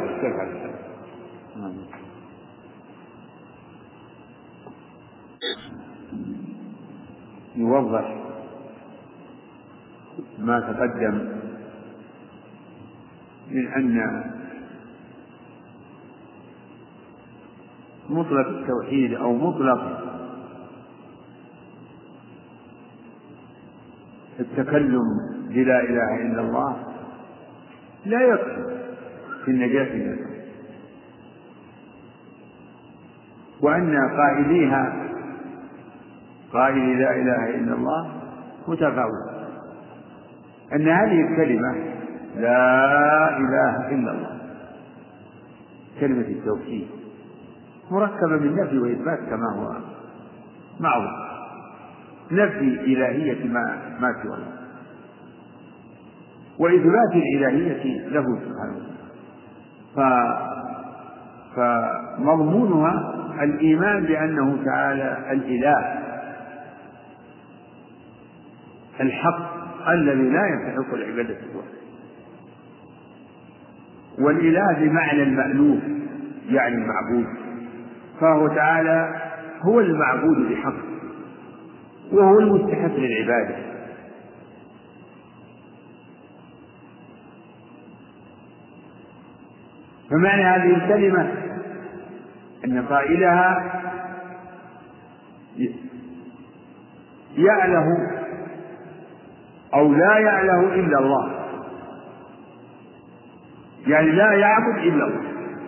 يوضح ما تقدم من أن مطلق التوحيد أو مطلق التكلم بلا إله إلا الله لا يكفي في النجاة منه، وأن قائلي لا إله إلا الله متفاوت، أن هذه الكلمة لا إله إلا الله كلمة التوحيد مركبة من نفي وإثبات كما هو معروف، نفي إلهية ما سوى الله وإثبات الإلهية له سبحانه وتعالى، فمضمونها الإيمان بأنه تعالى الإله الحق الذي لا يستحق العبادة سواه، والإله بمعنى المألوف يعني المعبود، فهو تعالى هو المعبود بحق وهو المستحق للعبادة. فمعنى هذه الكلمة أن قائلها يعلم أو لا يعلم إلا الله، يعني لا يعبد إلا الله،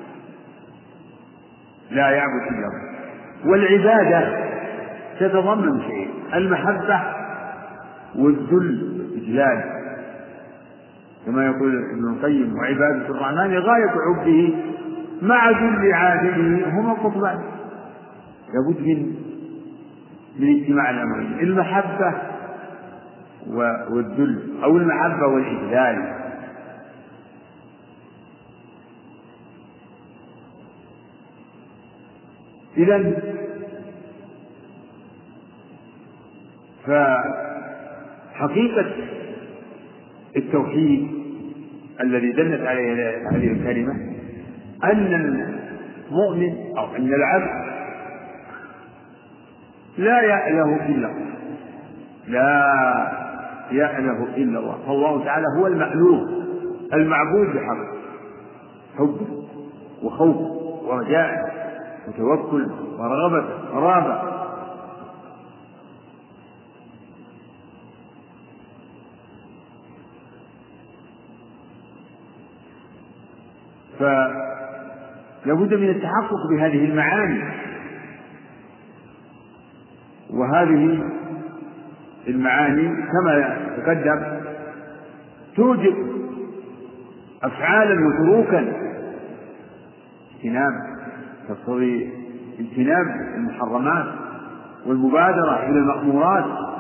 لا يعبد إلا الله. والعبادة تتضمن شيء، المحبة والذل والإجلال، كما يقول ابن القيم وعبادة الرحمن غاية عبده مع ذل عابده هما القطبان. لابد من اجتماع الأمرين، المحبة والذل أو المحبة والإجلال. إذن فحقيقة التوحيد الذي دلت عليه هذه الكلمة أن المؤمن أو أن العبد لا يأله إلا الله، لا يأله إلا الله، فالله تعالى هو المألوه المعبود بحق، حب وخوف ورجاء وتوكل ورغبة. فلابد من التحقق بهذه المعاني، وهذه المعاني كما تقدم توجب أفعالا وتروكا، تقتضي اجتناب المحرمات والمبادرة إلى المأمورات.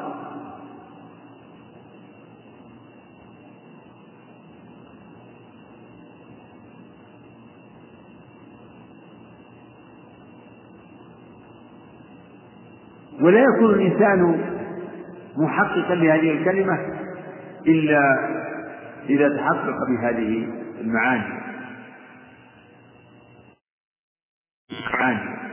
ولا يكون الإنسان محققا لهذه الكلمة إلا إذا تحقق بهذه المعاني.